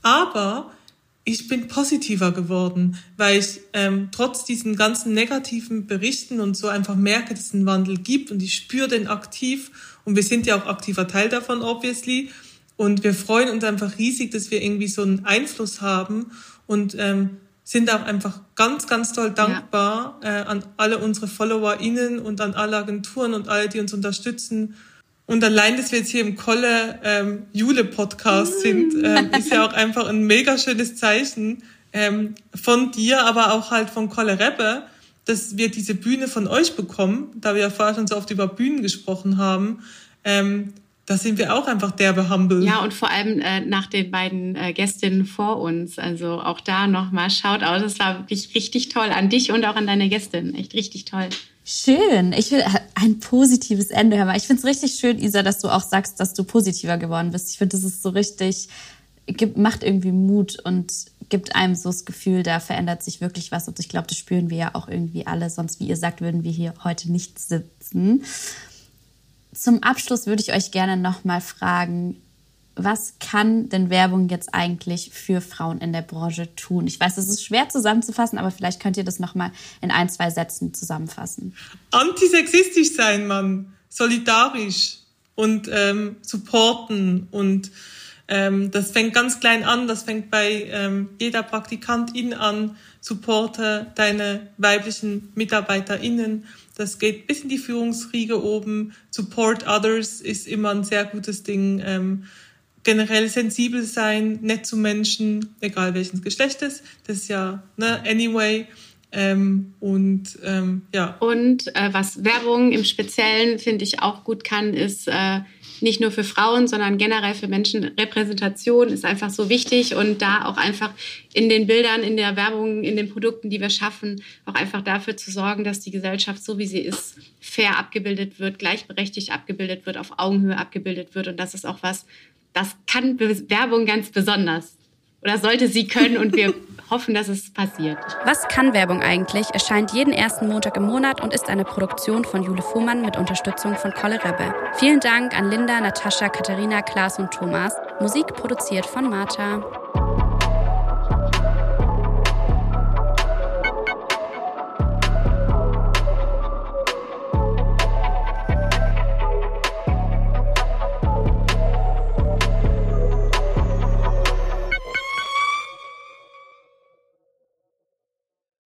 Aber ich bin positiver geworden, weil ich ähm, trotz diesen ganzen negativen Berichten und so einfach merke, dass es einen Wandel gibt und ich spüre den aktiv und wir sind ja auch aktiver Teil davon, obviously. Und wir freuen uns einfach riesig, dass wir irgendwie so einen Einfluss haben und ähm, sind auch einfach ganz, ganz toll dankbar ja. äh, an alle unsere FollowerInnen und an alle Agenturen und alle, die uns unterstützen. Und allein, dass wir jetzt hier im Kolle ähm, Jule-Podcast mm. sind, ähm, ist ja auch einfach ein mega schönes Zeichen ähm, von dir, aber auch halt von Kolle Rebbe, dass wir diese Bühne von euch bekommen, da wir ja vorher schon so oft über Bühnen gesprochen haben. Ähm, Da sind wir auch einfach derbe humble. Ja, und vor allem äh, nach den beiden äh, Gästinnen vor uns. Also auch da nochmal Shoutout. Das war wirklich richtig toll an dich und auch an deine Gästin. Echt richtig toll. Schön. Ich will ein positives Ende haben. Ich finde es richtig schön, Isa, dass du auch sagst, dass du positiver geworden bist. Ich finde, das ist so richtig, gibt, macht irgendwie Mut und gibt einem so das Gefühl, da verändert sich wirklich was. Und ich glaube, das spüren wir ja auch irgendwie alle. Sonst, wie ihr sagt, würden wir hier heute nicht sitzen. Zum Abschluss würde ich euch gerne noch mal fragen, was kann denn Werbung jetzt eigentlich für Frauen in der Branche tun? Ich weiß, es ist schwer zusammenzufassen, aber vielleicht könnt ihr das noch mal in ein, zwei Sätzen zusammenfassen. Antisexistisch sein, Mann. Solidarisch und ähm, supporten. Und ähm, das fängt ganz klein an. Das fängt bei ähm, jeder Praktikantin an. Supporte deine weiblichen MitarbeiterInnen. Das geht bis in die Führungsriege oben. Support others ist immer ein sehr gutes Ding. Ähm, generell sensibel sein, nett zu Menschen, egal welches Geschlechtes. Das ist ja, ne, anyway. Ähm, und ähm, ja. Und äh, was Werbung im Speziellen, finde ich, auch gut kann, ist äh, nicht nur für Frauen, sondern generell für Menschen. Repräsentation ist einfach so wichtig und da auch einfach in den Bildern, in der Werbung, in den Produkten, die wir schaffen, auch einfach dafür zu sorgen, dass die Gesellschaft, so wie sie ist, fair abgebildet wird, gleichberechtigt abgebildet wird, auf Augenhöhe abgebildet wird. Und das ist auch was, das kann Werbung ganz besonders. Oder sollte sie können und wir hoffen, dass es passiert. Was kann Werbung eigentlich? Erscheint jeden ersten Montag im Monat und ist eine Produktion von Jule Fuhrmann mit Unterstützung von Kolle Rebbe. Vielen Dank an Linda, Natascha, Katharina, Klaas und Thomas. Musik produziert von Martha.